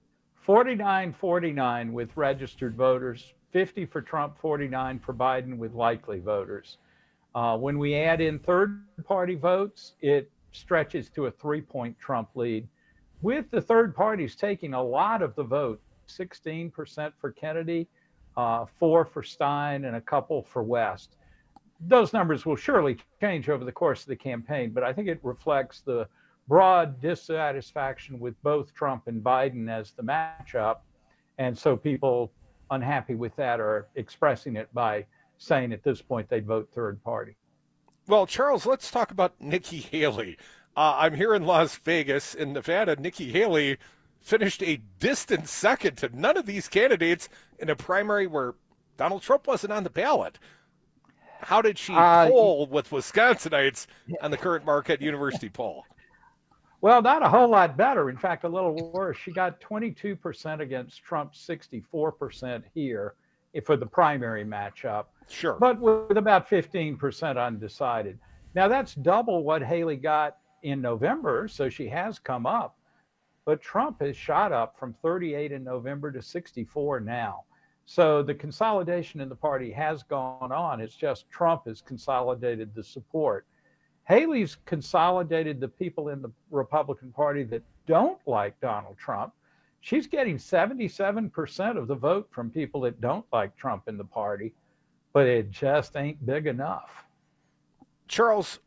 49-49 with registered voters, 50 for Trump, 49 for Biden with likely voters. When we add in third-party votes, it stretches to a 3-point Trump lead, with the third parties taking a lot of the vote, 16% for Kennedy, 4 for Stein, and a couple for West. Those numbers will surely change over the course of the campaign, but I think it reflects the broad dissatisfaction with both Trump and Biden as the matchup. And so people unhappy with that are expressing it by saying at this point they'd vote third party. Well, Charles, let's talk about Nikki Haley. I'm here in Las Vegas. In Nevada, Nikki Haley finished a distant second to none of these candidates in a primary where Donald Trump wasn't on the ballot. How did she poll with Wisconsinites on the current Marquette University poll? Well, not a whole lot better. In fact, a little worse. She got 22% against Trump's 64% here for the primary matchup. Sure. But with about 15% undecided. Now, that's double what Haley got in November, so she has come up. But Trump has shot up from 38 in November to 64 now. So the consolidation in the party has gone on. It's just Trump has consolidated the support. Haley's consolidated the people in the Republican Party that don't like Donald Trump. She's getting 77% of the vote from people that don't like Trump in the party, but it just ain't big enough. Charles,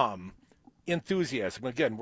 enthusiasm. Again,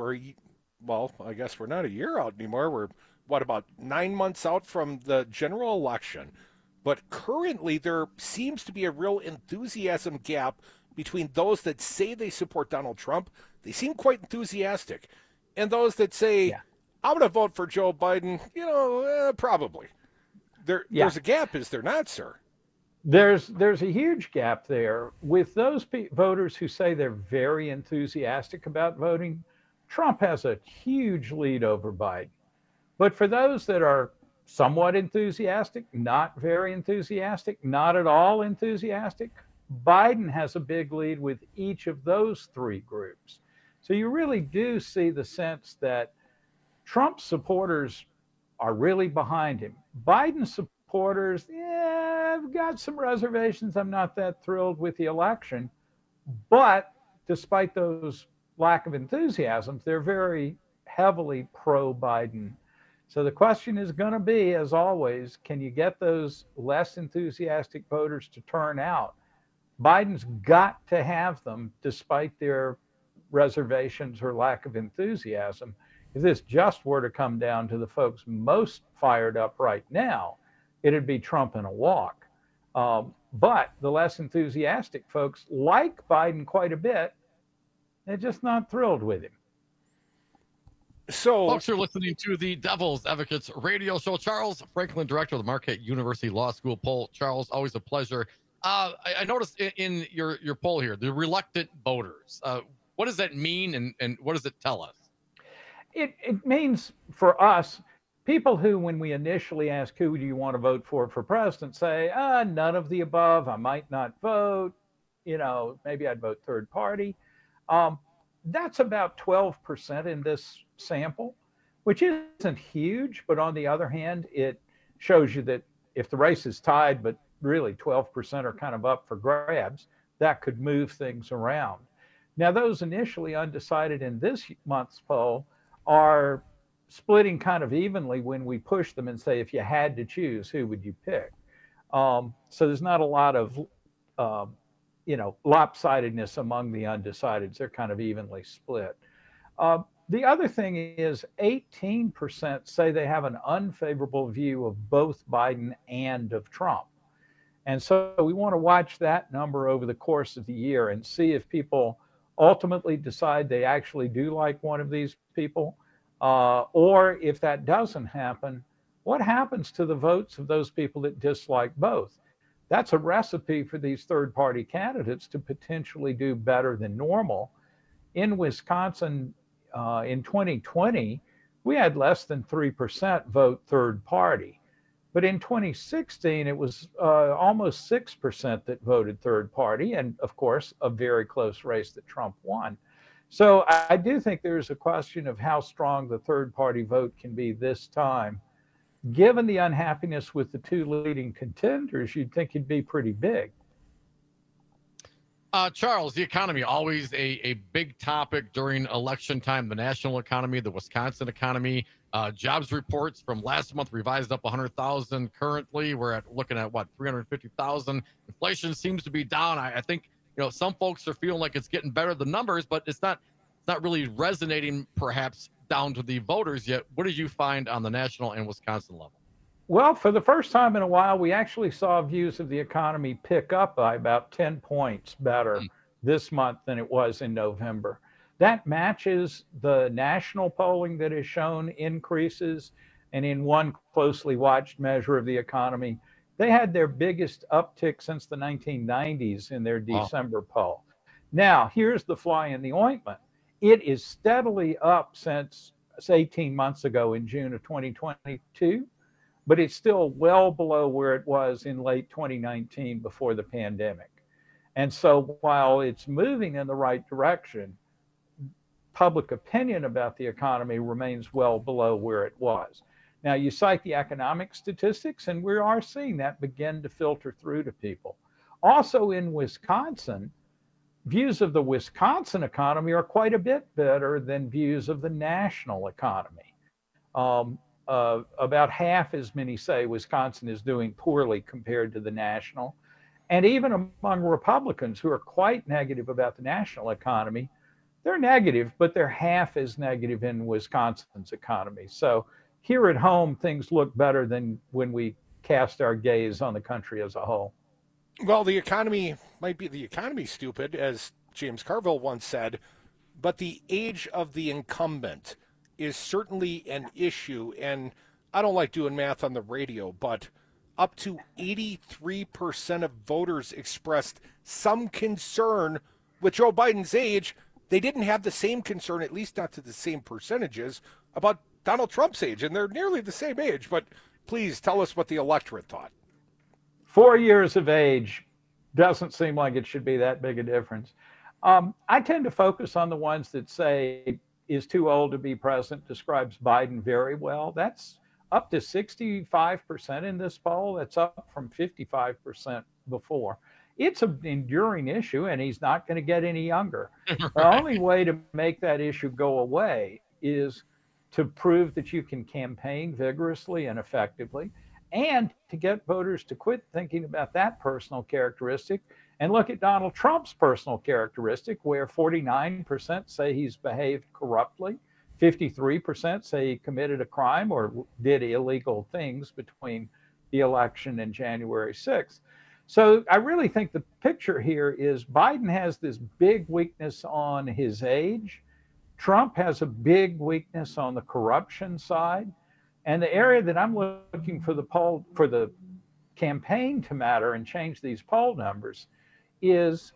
I guess we're not a year out anymore. We're, about 9 months out from the general election. But currently there seems to be a real enthusiasm gap between those that say they support Donald Trump. They seem quite enthusiastic. And those that say, I'm going to vote for Joe Biden, probably. There's a gap, is there not, sir? There's a huge gap there. With those voters who say they're very enthusiastic about voting, Trump has a huge lead over Biden. But for those that are somewhat enthusiastic, not very enthusiastic, not at all enthusiastic, Biden has a big lead with each of those three groups. So you really do see the sense that Trump supporters are really behind him. Biden supporters, I've got some reservations. I'm not that thrilled with the election. But despite those lack of enthusiasm, they're very heavily pro-Biden. So the question is going to be, as always, can you get those less enthusiastic voters to turn out? Biden's got to have them despite their reservations or lack of enthusiasm. If this just were to come down to the folks most fired up right now, it'd be Trump in a walk. But the less enthusiastic folks like Biden quite a bit. They're just not thrilled with him. So, folks are listening to the Devil's Advocates radio show. Charles Franklin, director of the Marquette University Law School poll. Charles, always a pleasure. I noticed in your poll here, the reluctant voters. What does that mean, and what does it tell us? It means for us, people who, when we initially ask who do you want to vote for president, say, none of the above. I might not vote. Maybe I'd vote third party. That's about 12% in this sample, which isn't huge, but on the other hand, it shows you that if the race is tied, but really 12% are kind of up for grabs, that could move things around. Now, those initially undecided in this month's poll are splitting kind of evenly when we push them and say, if you had to choose, who would you pick? So there's not a lot of, lopsidedness among the undecideds. They're kind of evenly split. The other thing is 18% say they have an unfavorable view of both Biden and of Trump. And so we want to watch that number over the course of the year and see if people ultimately decide they actually do like one of these people, or if that doesn't happen, what happens to the votes of those people that dislike both? That's a recipe for these third-party candidates to potentially do better than normal. In Wisconsin, in 2020, we had less than 3% vote third party. But in 2016, it was almost 6% that voted third party, and of course, a very close race that Trump won. So I do think there's a question of how strong the third party vote can be this time. Given the unhappiness with the two leading contenders, you'd think it'd be pretty big. Charles, the economy, always a big topic during election time. The national economy, the Wisconsin economy, jobs reports from last month revised up 100,000. Currently, we're looking at 350,000. Inflation seems to be down. I think some folks are feeling like it's getting better, the numbers, but it's not really resonating perhaps down to the voters yet. What did you find on the national and Wisconsin level? Well, for the first time in a while, we actually saw views of the economy pick up by about 10 points better this month than it was in November. That matches the national polling that has shown increases. And in one closely watched measure of the economy, they had their biggest uptick since the 1990s in their December poll. Now, here's the fly in the ointment. It is steadily up since 18 months ago in June of 2022. But it's still well below where it was in late 2019 before the pandemic. And so while it's moving in the right direction, public opinion about the economy remains well below where it was. Now, you cite the economic statistics, and we are seeing that begin to filter through to people. Also in Wisconsin, views of the Wisconsin economy are quite a bit better than views of the national economy. About half as many say Wisconsin is doing poorly compared to the national. And even among Republicans who are quite negative about the national economy, they're negative, but they're half as negative in Wisconsin's economy. So here at home, things look better than when we cast our gaze on the country as a whole. Well, the economy might be the economy stupid, as James Carville once said, but the age of the incumbent is certainly an issue. And I don't like doing math on the radio, but up to 83% of voters expressed some concern with Joe Biden's age. They didn't have the same concern, at least not to the same percentages, about Donald Trump's age. And they're nearly the same age. But please tell us what the electorate thought. 4 years of age doesn't seem like it should be that big a difference. I tend to focus on the ones that say is too old to be president, describes Biden very well. That's up to 65% in this poll. That's up from 55% before. It's an enduring issue, and he's not going to get any younger. Right. The only way to make that issue go away is to prove that you can campaign vigorously and effectively, and to get voters to quit thinking about that personal characteristic and look at Donald Trump's personal characteristic, where 49% say he's behaved corruptly, 53% say he committed a crime or did illegal things between the election and January 6th. So I really think the picture here is Biden has this big weakness on his age. Trump has a big weakness on the corruption side. And the area that I'm looking for the campaign to matter and change these poll numbers is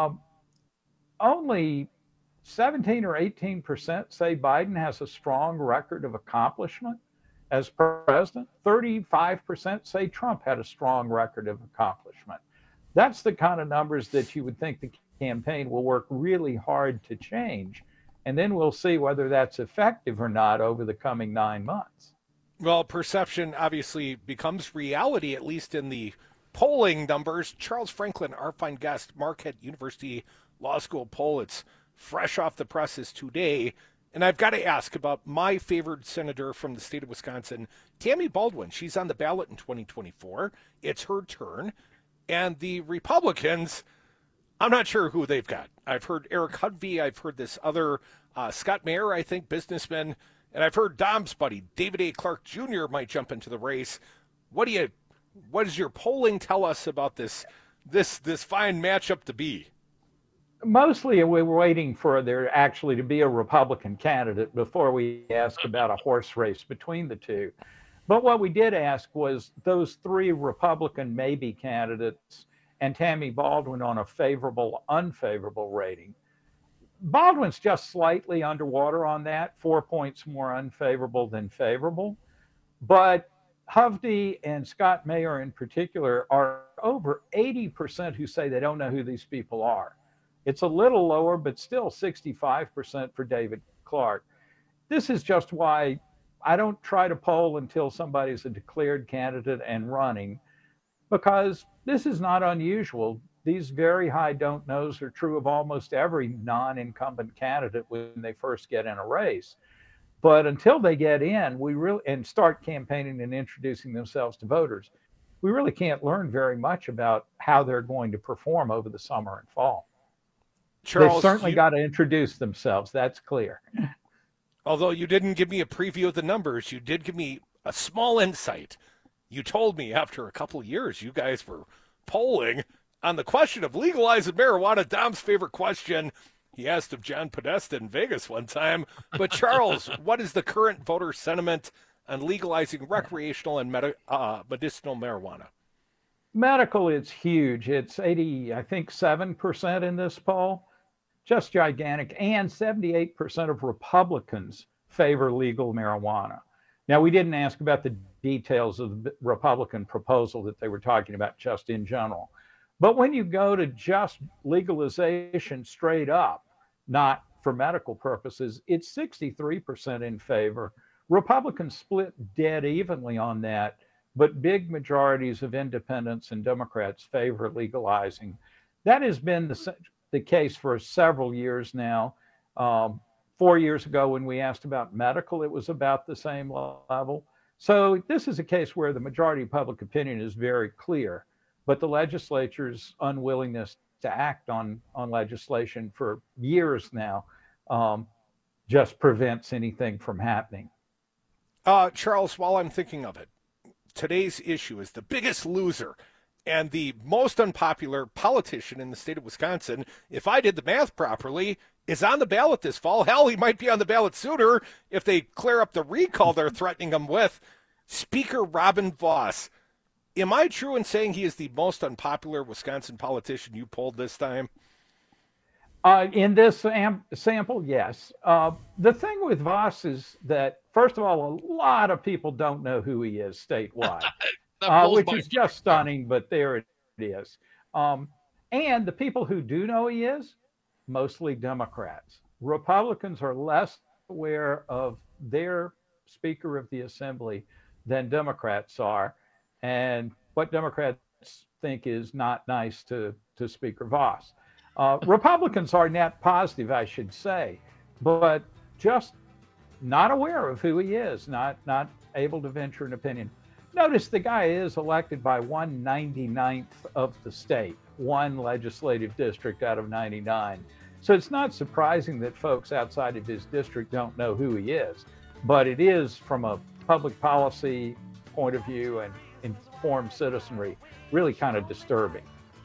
only 17 or 18% say Biden has a strong record of accomplishment as president. 35% say Trump had a strong record of accomplishment. That's the kind of numbers that you would think the campaign will work really hard to change. And then we'll see whether that's effective or not over the coming 9 months. Well, perception obviously becomes reality, at least in the polling numbers. Charles Franklin, our fine guest, Marquette University Law School poll. It's fresh off the presses today. And I've got to ask about my favorite senator from the state of Wisconsin, Tammy Baldwin. She's on the ballot in 2024. It's her turn. And the Republicans, I'm not sure who they've got. I've heard Eric Hudvey. I've heard this other Scott Mayer, I think, businessman. And I've heard Dom's buddy, David A. Clark Jr. might jump into the race. What does your polling tell us about this fine matchup to be? Mostly we were waiting for there actually to be a Republican candidate before we asked about a horse race between the two. But what we did ask was those three Republican maybe candidates and Tammy Baldwin on a favorable, unfavorable rating. Baldwin's just slightly underwater on that, 4 points more unfavorable than favorable. But Hovde and Scott Mayer in particular are over 80% who say they don't know who these people are. It's a little lower, but still 65% for David Clark. This is just why I don't try to poll until somebody's a declared candidate and running, because this is not unusual. These very high don't knows are true of almost every non-incumbent candidate when they first get in a race. But until they get in, and start campaigning and introducing themselves to voters, we really can't learn very much about how they're going to perform over the summer and fall. Charles, they've certainly got to introduce themselves. That's clear. Although you didn't give me a preview of the numbers, you did give me a small insight. You told me after a couple of years, you guys were polling on the question of legalizing marijuana. Dom's favorite question. He asked of John Podesta in Vegas one time. But Charles, what is the current voter sentiment on legalizing recreational and medicinal marijuana? Medical, it's huge. It's 7% in this poll. Just gigantic. And 78% of Republicans favor legal marijuana. Now, we didn't ask about the details of the Republican proposal that they were talking about just in general. But when you go to just legalization straight up, not for medical purposes, it's 63% in favor. Republicans split dead evenly on that, but big majorities of independents and Democrats favor legalizing. That has been the case for several years now. 4 years ago, when we asked about medical, it was about the same level. So this is a case where the majority of public opinion is very clear, but the legislature's unwillingness to act on legislation for years now just prevents anything from happening. Charles, while I'm thinking of it, today's issue is the biggest loser and the most unpopular politician in the state of Wisconsin, if I did the math properly, is on the ballot this fall. Hell, he might be on the ballot sooner if they clear up the recall they're threatening him with. Speaker Robin Vos. Am I true in saying he is the most unpopular Wisconsin politician you polled this time? In this sample, yes. The thing with Vos is that, first of all, a lot of people don't know who he is statewide, which is just stunning, but there it is. And the people who do know he is, mostly Democrats. Republicans are less aware of their Speaker of the Assembly than Democrats are, and what Democrats think is not nice to Speaker Vos. Republicans are net positive, I should say, but just not aware of who he is, not able to venture an opinion. Notice the guy is elected by 1/99th of the state, one legislative district out of 99. So it's not surprising that folks outside of his district don't know who he is, but it is, from a public policy point of view and informed citizenry, really kind of disturbing.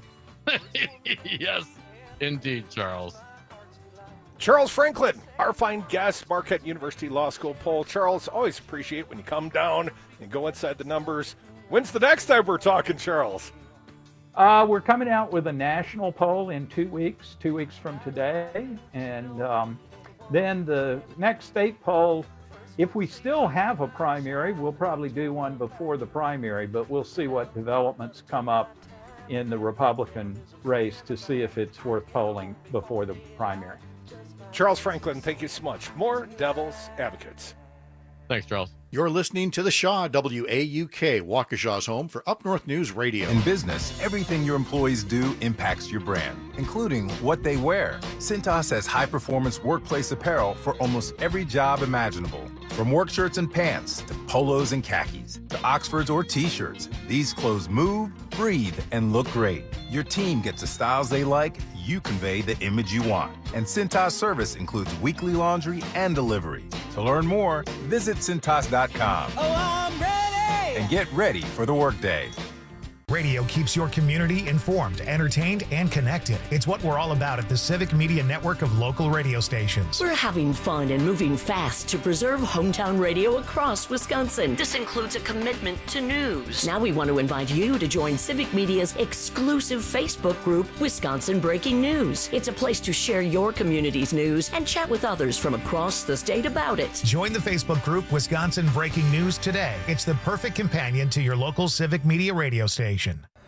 Yes, indeed, Charles. Charles Franklin, our fine guest, Marquette University Law School poll. Charles, always appreciate when you come down and go inside the numbers. When's the next time we're talking, Charles? We're coming out with a national poll in 2 weeks, 2 weeks from today. And then the next state poll, if we still have a primary, we'll probably do one before the primary, but we'll see what developments come up in the Republican race to see if it's worth polling before the primary. Charles Franklin, thank you so much. More Devil's Advocates. Thanks, Charles. You're listening to the Shaw, WAUK, Waukesha's home for Up North News Radio. In business, everything your employees do impacts your brand, including what they wear. Cintas has high-performance workplace apparel for almost every job imaginable. From work shirts and pants, to polos and khakis, to Oxfords or T-shirts, these clothes move, breathe, and look great. Your team gets the styles they like, you convey the image you want. And Cintas service includes weekly laundry and delivery. To learn more, visit Cintas.com. Oh, I'm ready! And get ready for the workday. Radio keeps your community informed, entertained, and connected. It's what we're all about at the Civic Media Network of local radio stations. We're having fun and moving fast to preserve hometown radio across Wisconsin. This includes a commitment to news. Now we want to invite you to join Civic Media's exclusive Facebook group, Wisconsin Breaking News. It's a place to share your community's news and chat with others from across the state about it. Join the Facebook group Wisconsin Breaking News today. It's the perfect companion to your local Civic Media radio station.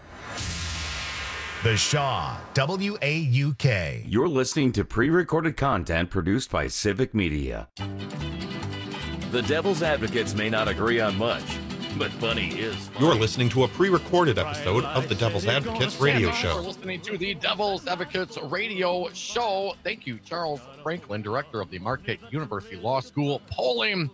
The Shaw, WAUK. You're listening to pre-recorded content produced by Civic Media. The Devil's Advocates may not agree on much, but funny is funny. You're listening to a pre-recorded episode of the Devil's Advocates radio show. You're listening to the Devil's Advocates radio show. Thank you, Charles Franklin, director of the Marquette University Law School polling.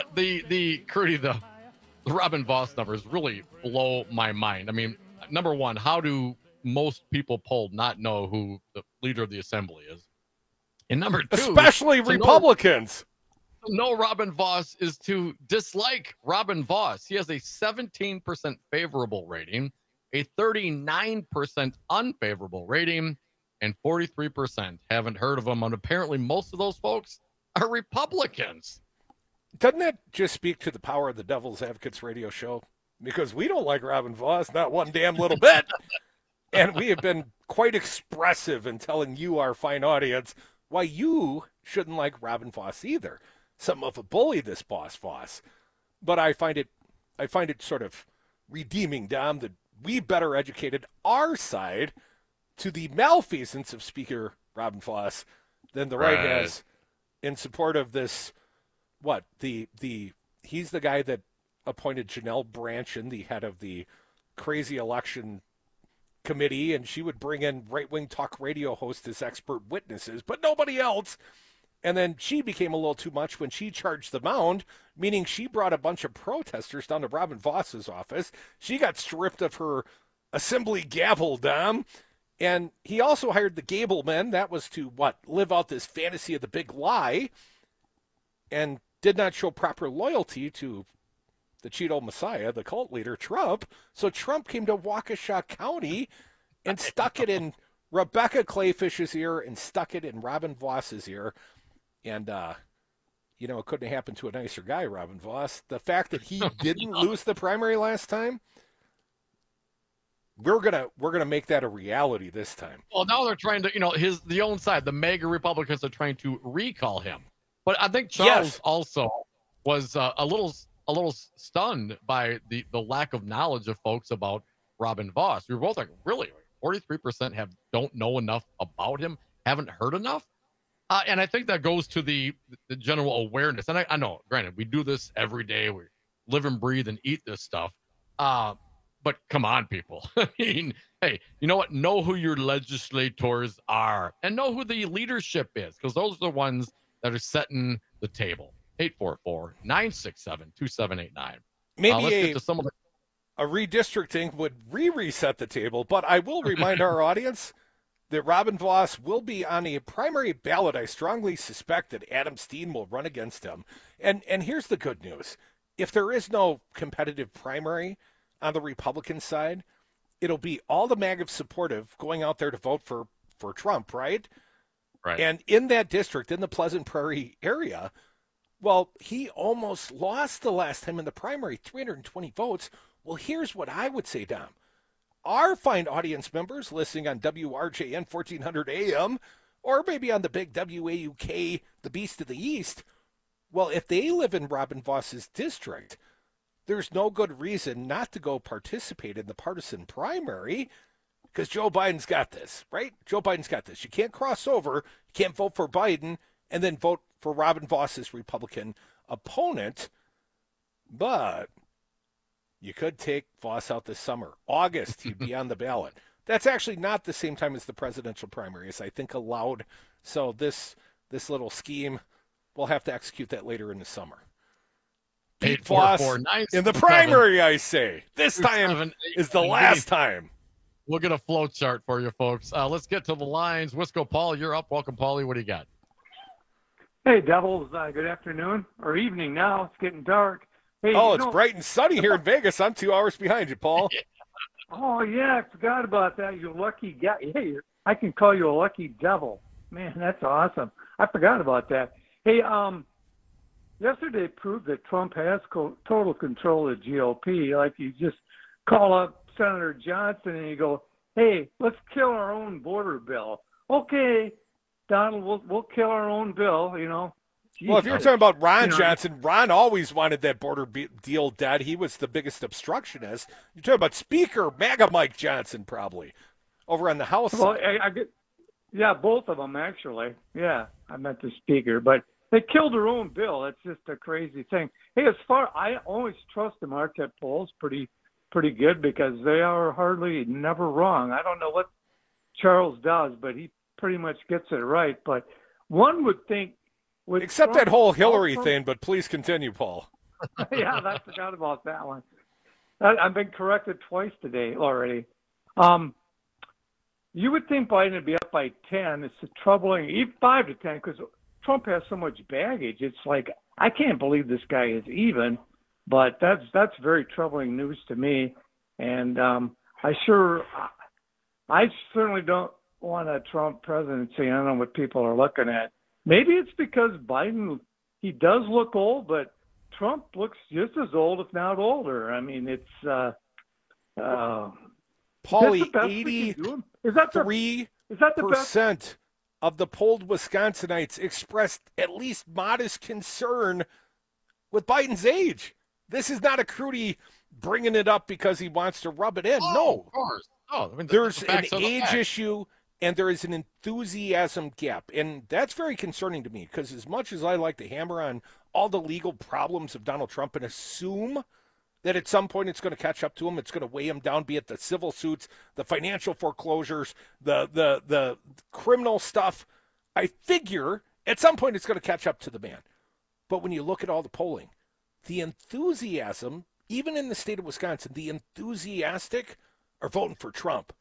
The Robin Vos numbers really blow my mind. I mean, number one, how do most people polled not know who the leader of the assembly is? And number two, especially Republicans. To know Robin Vos is to dislike Robin Vos. He has a 17% favorable rating, a 39% unfavorable rating, and 43% haven't heard of him. And apparently most of those folks are Republicans. Doesn't that just speak to the power of the Devil's Advocates radio show? Because we don't like Robin Vos, not one damn little bit. And we have been quite expressive in telling you, our fine audience, why you shouldn't like Robin Vos either. Some of a bully, this boss Vos. But I find it sort of redeeming, Dom, that we better educated our side to the malfeasance of Speaker Robin Vos than the right has in support of this. What he's the guy that appointed Janelle Branchen, the head of the crazy election committee, and she would bring in right-wing talk radio hosts as expert witnesses, but nobody else. And then she became a little too much when she charged the mound, meaning she brought a bunch of protesters down to Robin Vos's office. She got stripped of her assembly gavel, Dom. And he also hired the Gablemen. That was to, live out this fantasy of the big lie, and did not show proper loyalty to the Cheeto Messiah, the cult leader, Trump. So Trump came to Waukesha County and stuck it in Rebecca Clayfish's ear and stuck it in Robin Vos's ear. And, it couldn't have happened to a nicer guy, Robin Vos. The fact that he didn't lose the primary last time, we're gonna make that a reality this time. Well, now they're trying to, the own side, the MAGA Republicans are trying to recall him. But I think Charles also was a little stunned by the lack of knowledge of folks about Robin Vos. We were both like, really? 43% don't know enough about him, haven't heard enough? And I think that goes to the general awareness. And I know, granted, we do this every day. We live and breathe and eat this stuff. But come on, people. I mean, hey, you know what? Know who your legislators are and know who the leadership is, because those are the ones that are setting the table. 844-967-2789. Maybe a redistricting would reset the table, but I will remind our audience that Robin Vos will be on a primary ballot. I strongly suspect that Adam Steen will run against him. And here's the good news. If there is no competitive primary on the Republican side, it'll be all the MAGA supportive going out there to vote for Trump, right? Right. And in that district, in the Pleasant Prairie area, well, he almost lost the last time in the primary, 320 votes. Well, here's what I would say, Dom. Our fine audience members listening on WRJN 1400 AM, or maybe on the big WAUK, the Beast of the East, well, if they live in Robin Vos's district, there's no good reason not to go participate in the partisan primary, because Joe Biden's got this, right? Joe Biden's got this. You can't cross over. You can't vote for Biden and then vote for Robin Vos's Republican opponent. But you could take Vos out this summer. August, he'd be on the ballot. That's actually not the same time as the presidential primaries, I think, allowed. So this little scheme, we'll have to execute that later in the summer. Pete Vos in the primary, I say. This time is the last time. We'll get a flow chart for you, folks. Let's get to the lines. Wisco Paul, you're up. Welcome, Paulie. What do you got? Hey, Devils. Good afternoon or evening now. It's getting dark. Hey, it's bright and sunny here in Vegas. I'm 2 hours behind you, Paul. Oh, yeah, I forgot about that. You lucky guy. Hey, I can call you a lucky devil. Man, that's awesome. I forgot about that. Hey, yesterday proved that Trump has total control of the GOP. Like, you just call up Senator Johnson and you go, hey, let's kill our own border bill. Okay, Donald, we'll kill our own bill, you know. Well, if you're talking about Ron Johnson, Ron always wanted that border deal dead. He was the biggest obstructionist. You're talking about Speaker MAGA Mike Johnson, probably, over on the House side. Yeah, both of them, actually. Yeah, I meant the Speaker. But they killed their own bill. That's just a crazy thing. Hey, I always trust the Marquette polls pretty good because they are hardly never wrong. I don't know what Charles does, but he pretty much gets it right. But one would think, except Trump, that whole Hillary thing, but please continue, Paul. Yeah, I forgot about that one. I've been corrected twice today already. You would think Biden would be up by 10. It's troubling, even 5 to 10, because Trump has so much baggage. It's like, I can't believe this guy is even, but that's very troubling news to me. And I certainly don't want a Trump presidency. I don't know what people are looking at. Maybe it's because Biden, he does look old, but Trump looks just as old, if not older. I mean, it's Paulie, 83% of the polled Wisconsinites expressed at least modest concern with Biden's age. This is not a Crudy bringing it up because he wants to rub it in. No. Of course. No, I mean, there's an age issue and there is an enthusiasm gap. And that's very concerning to me because as much as I like to hammer on all the legal problems of Donald Trump and assume that at some point it's going to catch up to him, it's going to weigh him down, be it the civil suits, the financial foreclosures, the criminal stuff, I figure at some point it's going to catch up to the man. But when you look at all the polling, the enthusiasm, even in the state of Wisconsin, the enthusiastic are voting for Trump.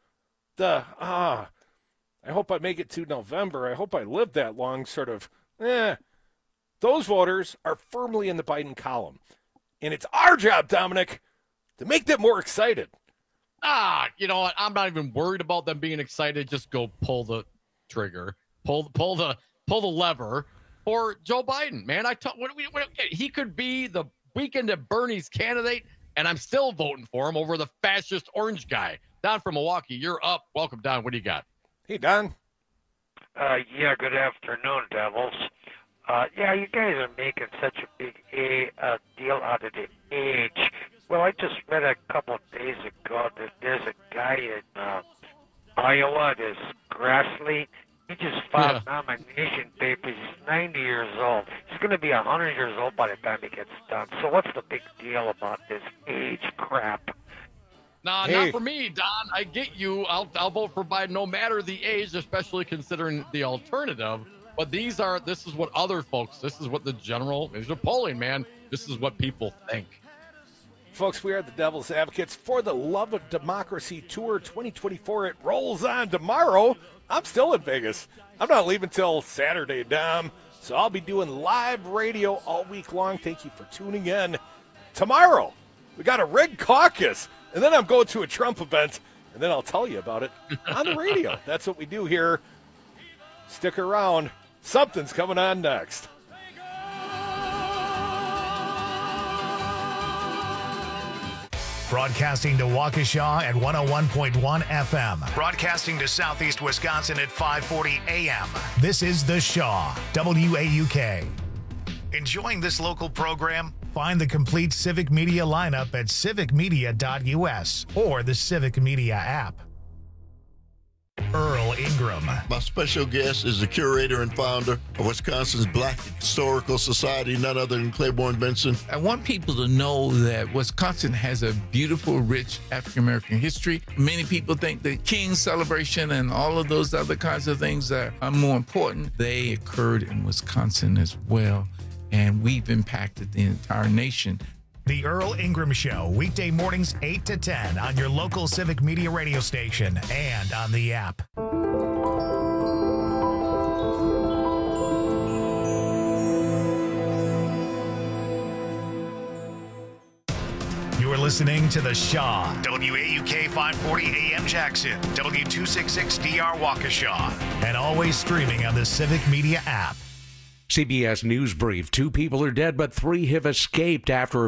I hope I make it to November. I hope I live that long, sort of, those voters are firmly in the Biden column. And it's our job, Dominic, to make them more excited. You know what? I'm not even worried about them being excited. Just go pull the trigger, pull the lever for Joe Biden, man. He could be the Weekend at Bernie's candidate, and I'm still voting for him over the fascist orange guy. Don from Milwaukee, you're up. Welcome, Don. What do you got? Hey, Don. Yeah, good afternoon, Devils. Yeah, you guys are making such a big deal out of the age. Well, I just read a couple of days ago that there's a guy in Iowa, this Grassley. He just filed nomination papers. He's 90 years old. He's going to be 100 years old by the time he gets done. So what's the big deal about this age crap? Nah, not for me, Don. I get you. I'll vote for Biden no matter the age, especially considering the alternative. But this is what other folks, this is what the general, there's a polling, man. This is what people think. Folks, we are the Devil's Advocates for the Love of Democracy Tour 2024. It rolls on tomorrow. I'm still in Vegas. I'm not leaving till Saturday, Dom. So I'll be doing live radio all week long. Thank you for tuning in. Tomorrow, we got a Red Caucus. And then I'm going to a Trump event. And then I'll tell you about it on the radio. That's what we do here. Stick around. Something's coming on next. Broadcasting to Waukesha at 101.1 FM. Broadcasting to Southeast Wisconsin at 540 AM. This is The Shaw, WAUK. Enjoying this local program? Find the complete Civic Media lineup at civicmedia.us or the Civic Media app. Earl Ingram. My special guest is the curator and founder of Wisconsin's Black Historical Society, none other than Claiborne Benson. I want people to know that Wisconsin has a beautiful, rich African-American history. Many people think the King's celebration and all of those other kinds of things are more important. They occurred in Wisconsin as well, and we've impacted the entire nation. The Earl Ingram Show, weekday mornings 8 to 10 on your local Civic Media radio station and on the app. You are listening to The Shaw, WAUK 540 AM Jackson, W266DR Waukesha, and always streaming on the Civic Media app. CBS News Brief. 2 people are dead, but 3 have escaped after